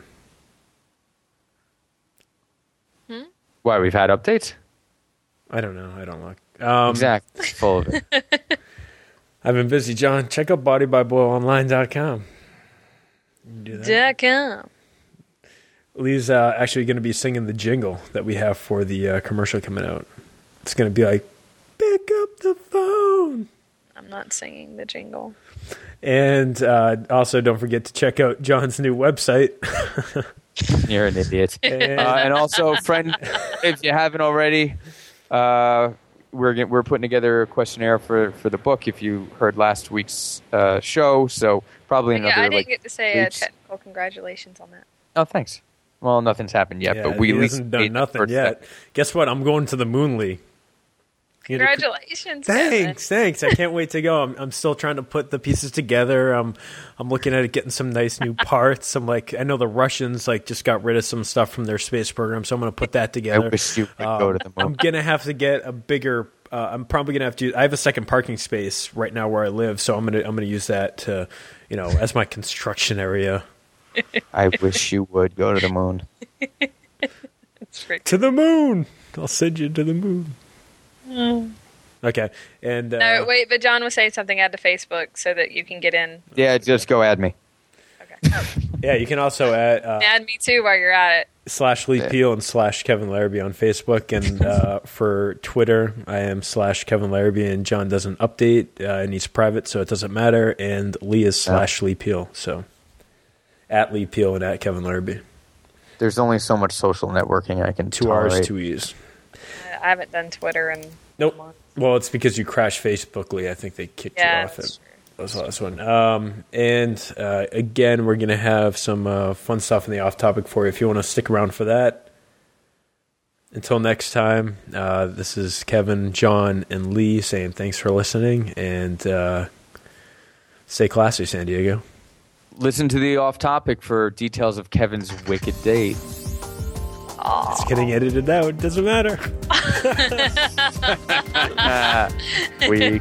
Hmm? Why, we've had updates? I don't know. I don't look. Um, Exactly. Full of it. I've been busy, John. Check out body by boil online dot com. You can do that. Dot com. Lee's uh, actually going to be singing the jingle that we have for the uh, commercial coming out. It's going to be like, pick up the phone. I'm not singing the jingle. And uh, also, don't forget to check out John's new website. You're an idiot. And- Uh, and also, friend, if you haven't already, uh, we're get, we're putting together a questionnaire for, for the book. If you heard last week's uh, show, so probably another. Yeah, I didn't like, get to say a weeks. technical congratulations on that. Oh, thanks. Well, nothing's happened yet, Yeah, but we he at least hasn't done made the nothing first yet. step. Guess what? I'm going to the Moon, Lee. You know, Congratulations. Kevin. Thanks, thanks. I can't wait to go. I'm, I'm still trying to put the pieces together. I'm, I'm looking at it, getting some nice new parts. I'm like, I know the Russians like just got rid of some stuff from their space program, so I'm going to put that I together. wish you could Um, go to the I'm moon. gonna have to get a bigger. Uh, I'm probably gonna have to. I have a second parking space right now where I live, so I'm gonna I'm gonna use that to, you know, as my construction area. I wish you would go to the moon. It's freaking. To the moon. I'll send you to the moon. Okay, and uh, No, wait, but John was saying something. Add to Facebook so that you can get in. Yeah, just go add me. Okay. yeah, you can also add uh, Add me too while you're at it. slash Lee Yeah. Peel and slash Kevin Larrabee on Facebook, and uh, for Twitter, I am slash Kevin Larrabee, and John doesn't update, uh, and he's private, so it doesn't matter. And Lee is slash Lee Peel, so at Lee Peel and at Kevin Larrabee. There's only so much social networking I can Two tolerate. R's, two E's. I haven't done Twitter in Nope. a month. Well, it's because you crashed Facebook, Lee. I think they kicked Yeah, you off that's it. true. That was the last one. Um, and uh, again, we're going to have some uh, fun stuff in the off topic for you if you want to stick around for that. Until next time, uh, this is Kevin, John, and Lee saying thanks for listening, and uh, stay classy, San Diego. Listen to the off topic for details of Kevin's wicked date. It's getting edited out. It doesn't matter. Weak.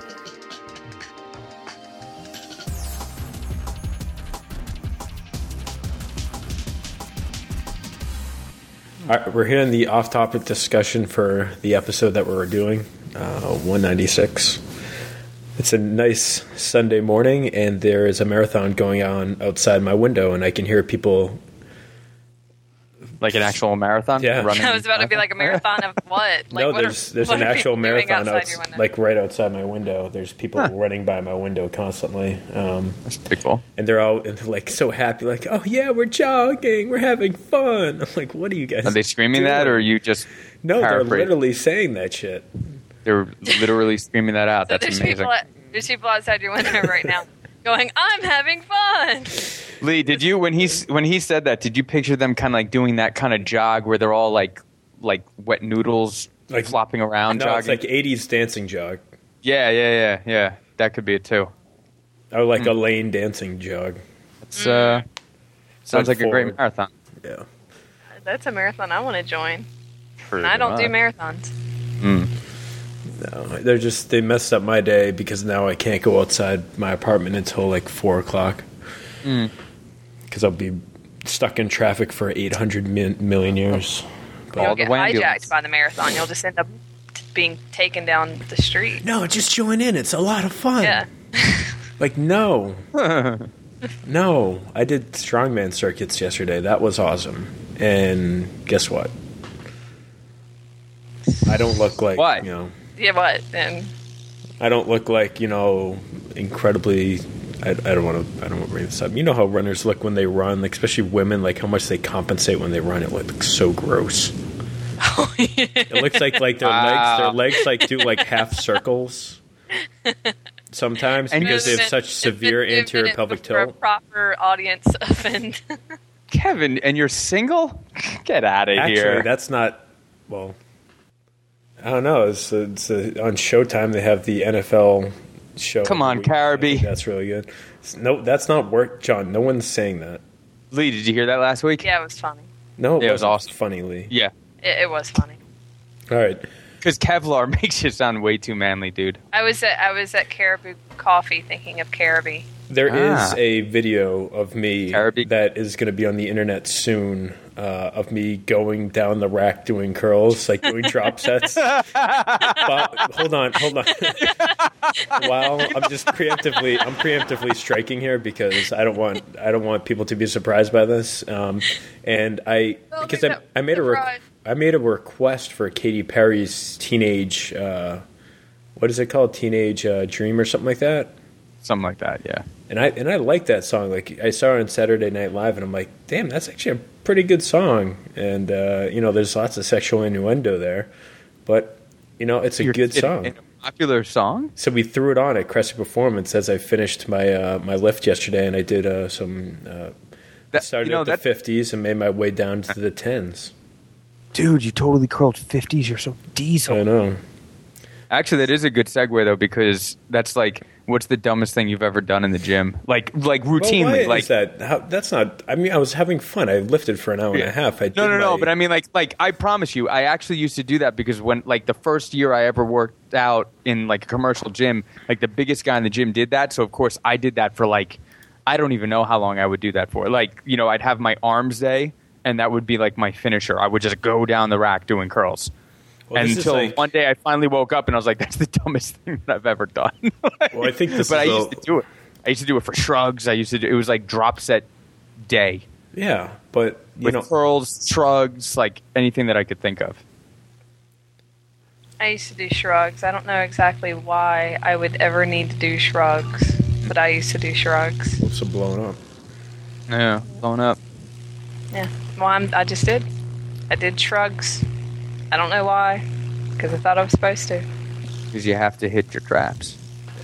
All right, we're here in the off-topic discussion for the episode that we're doing, uh, one ninety-six. It's a nice Sunday morning, and there is a marathon going on outside my window, and I can hear people. Like an actual marathon? Yeah. Running I was about to be like a marathon of what? Like, no, what there's are, there's what an are actual people doing marathon outside outs- your window? like right outside my window. There's people running by my window constantly, um, That's pretty cool. and they're all and they're like so happy, like, "Oh yeah, we're jogging, we're having fun." I'm like, "What are you guys?" Are they screaming doing? that, or are you just No, they're paraphrasing? literally saying that shit. They're literally screaming that out. So That's there's amazing. people, at, there's people outside your window right now going, "I'm having fun." Lee, did you when he when he said that? Did you picture them kind of like doing that kind of jog where they're all like like wet noodles, Like- flopping around, No, jogging? it's like eighties dancing jog. yeah, yeah, yeah, yeah. That could be it too. Or like a lane dancing jog. It's uh, sounds Like like a great forward. marathon. Yeah. That's a marathon I want to join. Pretty And I don't do much. marathons. Mm. No, they're just they messed up my day because now I can't go outside my apartment until like four o'clock. Mm. Because I'll be stuck in traffic for eight hundred min- million years. But- You'll All the get ambulance. hijacked by the marathon. You'll just end up t- being taken down the street. no, just join in. It's a lot of fun. Yeah. Like no, no. I did strongman circuits yesterday. That was awesome. And guess what? I don't look like What? you know. Yeah, what? And I don't look like, you know, incredibly. I, I don't want to. I don't want to bring this up. You know how runners look when they run, like especially women, like how much they compensate when they run. It looks so gross. Oh, yeah. It looks like like their Wow. legs, their legs like do like half circles sometimes And because they have Movement- such severe movement anterior it pelvic before a tilt. proper audience offend. Kevin, and you're single? Get out of Actually, here. that's not. Well, I don't know. It's, it's uh on Showtime. They have the N F L show. Come on, every week. Caribbean. I think That's really good. It's- no, that's not work, John. No one's saying that. Lee, did you hear that last week? Yeah, it was funny. No, Yeah, it was wasn't awesome. funny, Lee. Yeah. It, it was funny. All right. Because Kevlar makes you sound way too manly, dude. I was at I was at Caribou Coffee thinking of Caribou. There is Ah. a video of me Caribbean. that is going to be on the internet soon uh, of me going down the rack doing curls, like doing drop sets. But, hold on, hold on. While I'm just preemptively, I'm preemptively striking here because I don't want, I don't want people to be surprised by this. Um, and I, Well, because they're I, not I made a, re- surprised. I made a request for Katy Perry's teenage, uh, what is it called, Teenage uh, Dream or something like that. Something like that, yeah. And I and I like that song. Like I saw it on Saturday Night Live, and I'm like, damn, that's actually a pretty good song. And uh, you know, there's lots of sexual innuendo there, but you know, it's a You're good kidding. song. In a popular song? So we threw it on at Cressy Performance as I finished my uh, my lift yesterday, and I did uh, some. Uh, That- started you know, at the that- fifties and made my way down to the tens. Dude, you totally curled fifties. You're so I diesel. know. Actually, that is a good segue, though, because that's like, what's the dumbest thing you've ever done in the gym? Like, like Well, routinely. why like, is that? How, that's not. I mean, I was having fun. I lifted for an hour and a half. I did No, no, no. my- But I mean, like, like I promise you, I actually used to do that because when, like, the first year I ever worked out in like a commercial gym, like the biggest guy in the gym did that. So of course I did that for like, I don't even know how long I would do that for. Like, you know, I'd have my arms day, and that would be like my finisher. I would just go down the rack doing curls. Well, this is Until like- one day I finally woke up and I was like, that's the dumbest thing that I've ever done. Well, I think this but is I a- used to do it. I used to do it for shrugs. I used to do it was like drop set day. Yeah, but you With know, curls, shrugs, like anything that I could think of. I used to do shrugs. I don't know exactly why I would ever need to do shrugs, but I used to do shrugs. what's a blown up? Yeah, blown up. Yeah. Well, I'm, I just did. I did shrugs. I don't know why, because I thought I was supposed to. Because you have to hit your traps.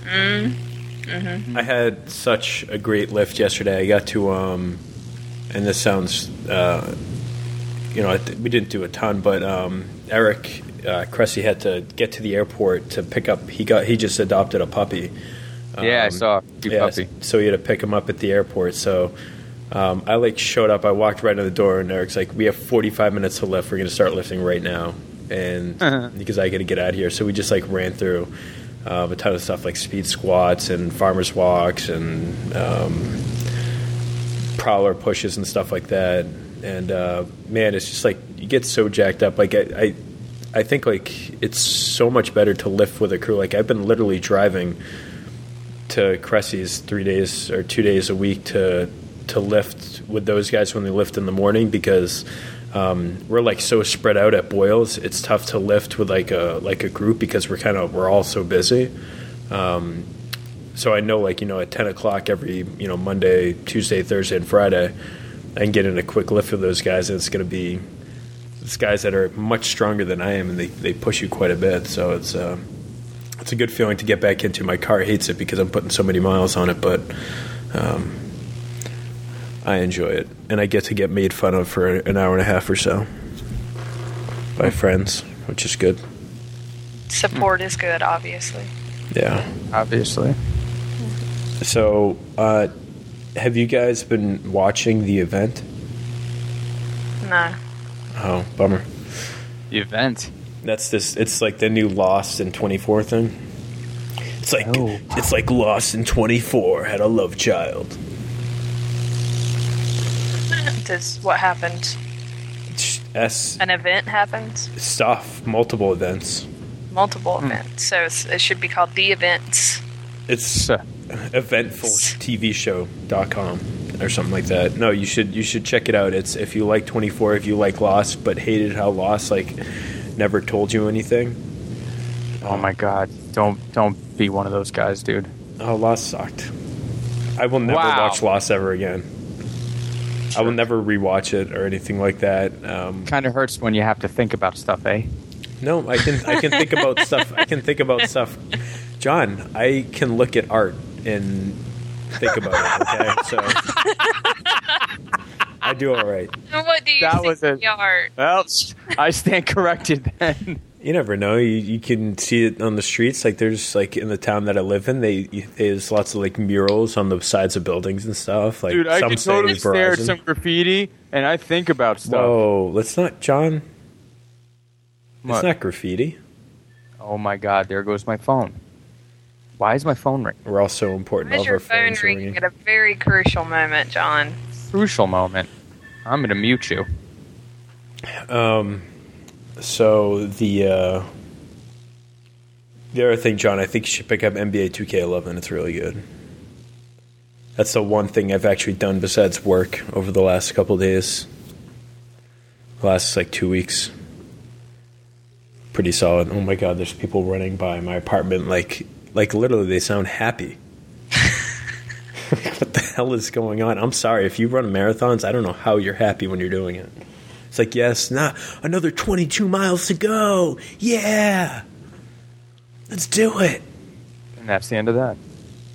I had such a great lift yesterday. I got to, um, and this sounds, uh, you know, I th- we didn't do a ton, but um, Eric uh, Cressy had to get to the airport to pick up. He got he just adopted a puppy. Yeah, I Um, saw your yeah, puppy. so he had to pick him up at the airport. So um, I like showed up. I walked right in the door, and Eric's like, "We have forty-five minutes to lift. We're going to start lifting right now." And because I got to get out of here, so we just like ran through um, a ton of stuff like speed squats and farmers walks and um, prowler pushes and stuff like that. And uh, man, it's just like you get so jacked up. Like I, I, I think like it's so much better to lift with a crew. Like I've been literally driving to Cressy's three days or two days a week to to lift with those guys when they lift in the morning because um, we're like so spread out at Boyles. It's tough to lift with like a like a group because we're kind of we're all so busy. Um, so I know like you know at ten o'clock every you know Monday, Tuesday, Thursday, and Friday, I can get in a quick lift with those guys, and it's going to be it's guys that are much stronger than I am, and they, they push you quite a bit. So it's uh, it's a good feeling to get back into. My car hates it because I'm putting so many miles on it, but um, I enjoy it, and I get to get made fun of for an hour and a half or so by friends, which is good. Support is good, obviously. Yeah. Obviously. So, uh, have you guys been watching the event? No. Oh, bummer. The event. That's this. It's like the new Lost in twenty-four thing. It's like Oh. it's like Lost in twenty-four had a love child. Does what happened? S An event happened? stuff, multiple events. Multiple events. So it's, it should be called The Events. It's So, eventful T V show dot com or something like that. No, you should you should check it out. It's if you like twenty-four, if you like Lost but hated how Lost like never told you anything. Oh my God! Don't don't be one of those guys, dude. Oh, Lost sucked. I will never Wow. watch Lost ever again. I will never rewatch it or anything like that. Um, Kind of hurts when you have to think about stuff, eh? no, I can I can think about stuff. I can think about stuff. John, I can look at art and think about it. Okay, so I do all right. And what do you That see was in a- the art? Well, I stand corrected then. You never know. You, you can see it on the streets. Like there's like in the town that I live in, they there's lots of like murals on the sides of buildings and stuff. Like Dude, I some can say totally stare at Verizon. some graffiti and I think about stuff. Whoa, let's not, John. What? It's not graffiti. Oh my God! There goes my phone. Why is my phone ringing? We're all so important. Why All is of your our phone phones are ringing ringing. at a very crucial moment, John? Crucial moment. I'm gonna mute you. So the uh, the other thing, John, I think you should pick up N B A two K eleven. It's really good. That's the one thing I've actually done besides work over the last couple days. Last like two weeks. Pretty solid. Oh my God, there's people running by my apartment like like literally they sound happy. What the hell is going on? I'm sorry if you run marathons. I don't know how you're happy when you're doing it. It's like, yes, nah, another twenty-two miles to go. Yeah. Let's do it. And that's the end of that.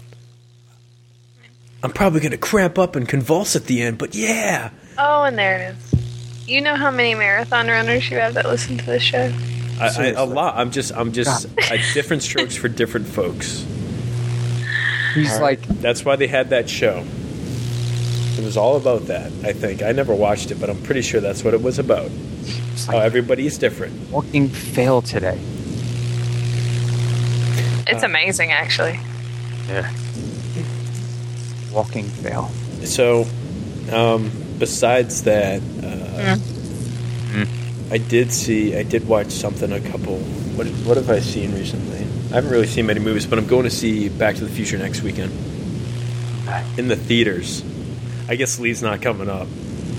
I'm probably going to cramp up and convulse at the end, but yeah. Oh, and there it is. You know how many marathon runners you have that listen to this show? I, I, a Seriously. lot. I'm just, I'm just, I, different strokes for different folks. He's like, That's why they had that show. It was all about that, I think. I never watched it, but I'm pretty sure that's what it was about. it's How like everybody's different. walking fail today. It's amazing, actually. Yeah. Walking fail. So, um, besides that, uh, I did see, I did watch something. A couple. What what have I seen recently? I haven't really seen many movies, but I'm going to see Back to the Future next weekend in the theaters. I guess Lee's not coming up.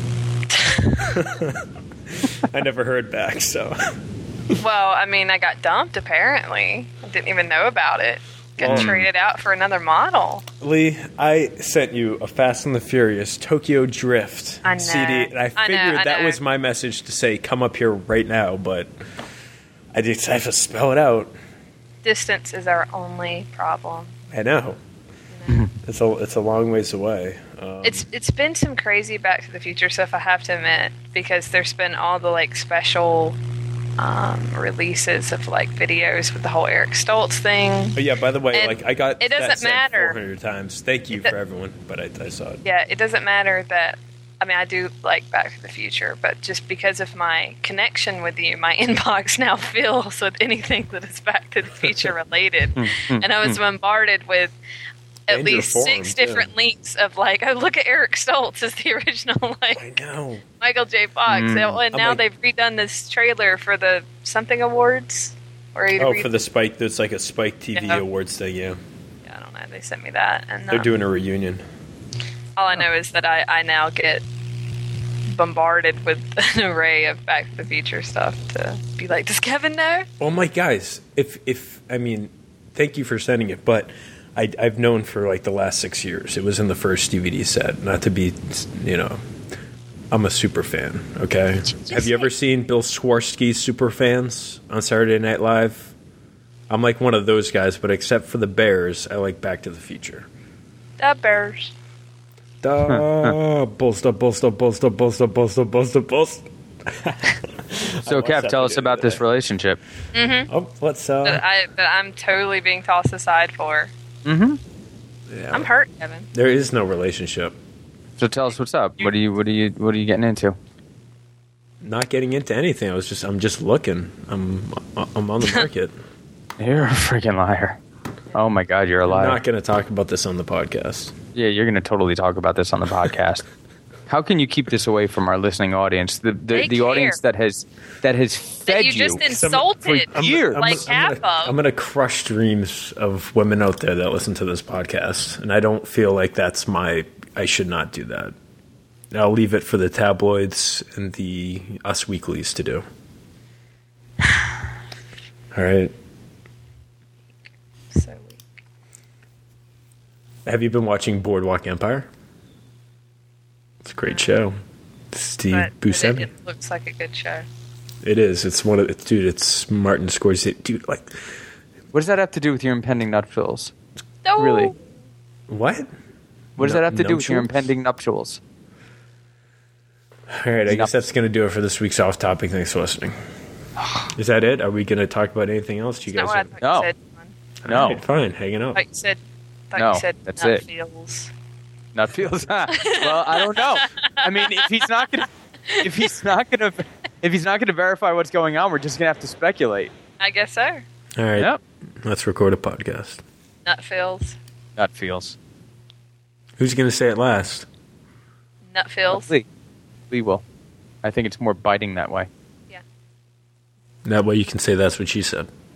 I never heard back, so. Well, I mean, I got dumped, apparently. I didn't even know about it. Got Um, traded out for another model. Lee, I sent you a Fast and the Furious Tokyo Drift I know. C D, and I I figured know, I that know. was my message to say, come up here right now, but I just have to spell it out. Distance is our only problem. I know. It's a, it's a long ways away. Um, It's it's been some crazy Back to the Future stuff, I have to admit, because there's been all the like special um, releases of like videos with the whole Eric Stoltz thing. but yeah, by the way, and like I got it doesn't that said matter. four hundred times. Thank you It do- for everyone, but I, I saw it. Yeah, it doesn't matter that. I mean, I do like Back to the Future, but just because of my connection with you, my inbox now fills with anything that is Back to the Future related, and I was bombarded with at And your least forum, six too. different links of like, oh, look at Eric Stoltz as the original like I know. Michael J. Fox, Mm. and I'm now like- they've redone this trailer for the something awards. Or either Oh, re- for the Spike, there's like a Spike T V Yeah. awards thing, yeah. yeah, I don't know. They sent me that, and They're um, doing a reunion. all I know is that I, I now get bombarded with an array of Back to the Future stuff to be like, does Kevin know? Well, my guys, if if I mean, thank you for sending it, but I, I've known for like the last six years. It was in the first D V D set. Not to be, you know, I'm a super fan. Okay, have you ever seen Bill Swarsky's Super Fans on Saturday Night Live? I'm like one of those guys, but except for the Bears, I like Back to the Future. The Bears. Da bolster, bolster, bolster, bolster, bolster, bolster, bolster. So, lost Kev, that tell us video about this today. relationship. Oh, let's uh. That, I, that I'm totally being tossed aside for. Mm-hmm. yeah. I'm hurt, Kevin. There is no relationship. So tell us what's up. What are you? What are you? What are you getting into? Not getting into anything. I was just. I'm just looking. I'm. I'm on the market. You're a freaking liar. Oh my God, you're a I'm liar. not going to talk about this on the podcast. Yeah, you're going to totally talk about this on the podcast. How can you keep this away from our listening audience? The the, They the care. audience that has that has That fed you just you. insulted. I'm- years. like I'm half gonna, of. I'm gonna crush dreams of women out there that listen to this podcast, and I don't feel like that's my. I should not do that. I'll leave it for the tabloids and the Us Weeklies to do. All right. Have you been watching Boardwalk Empire? It's a great show. Steve But Buscemi. It, it looks like a good show. It is. It's one of it, dude. It's Martin Scorsese. Dude, like, What does that have to do with your impending nuptials? No. Really? what? What does Nu- that have to do with your nuptials? impending nuptials? All right, I Nup- guess that's going to do it for this week's off topic. Thanks for listening. Is that it? Are we going to talk about anything else? You Is that guys? what I have- thought No. you said? John? No. All right, fine. Hanging I out. thought you said. Thought No, you said that's nut it. feels. Nuptials? Well, I don't know. I mean, if he's not gonna, if he's not gonna, if he's not gonna verify what's going on, we're just gonna have to speculate. I guess so. All right. Yep. Let's record a podcast. Nut feels. Nut feels. Who's going to say it last? Nut feels. Lee. Lee will. I think it's more biting that way. Yeah. That way you can say that's what she said.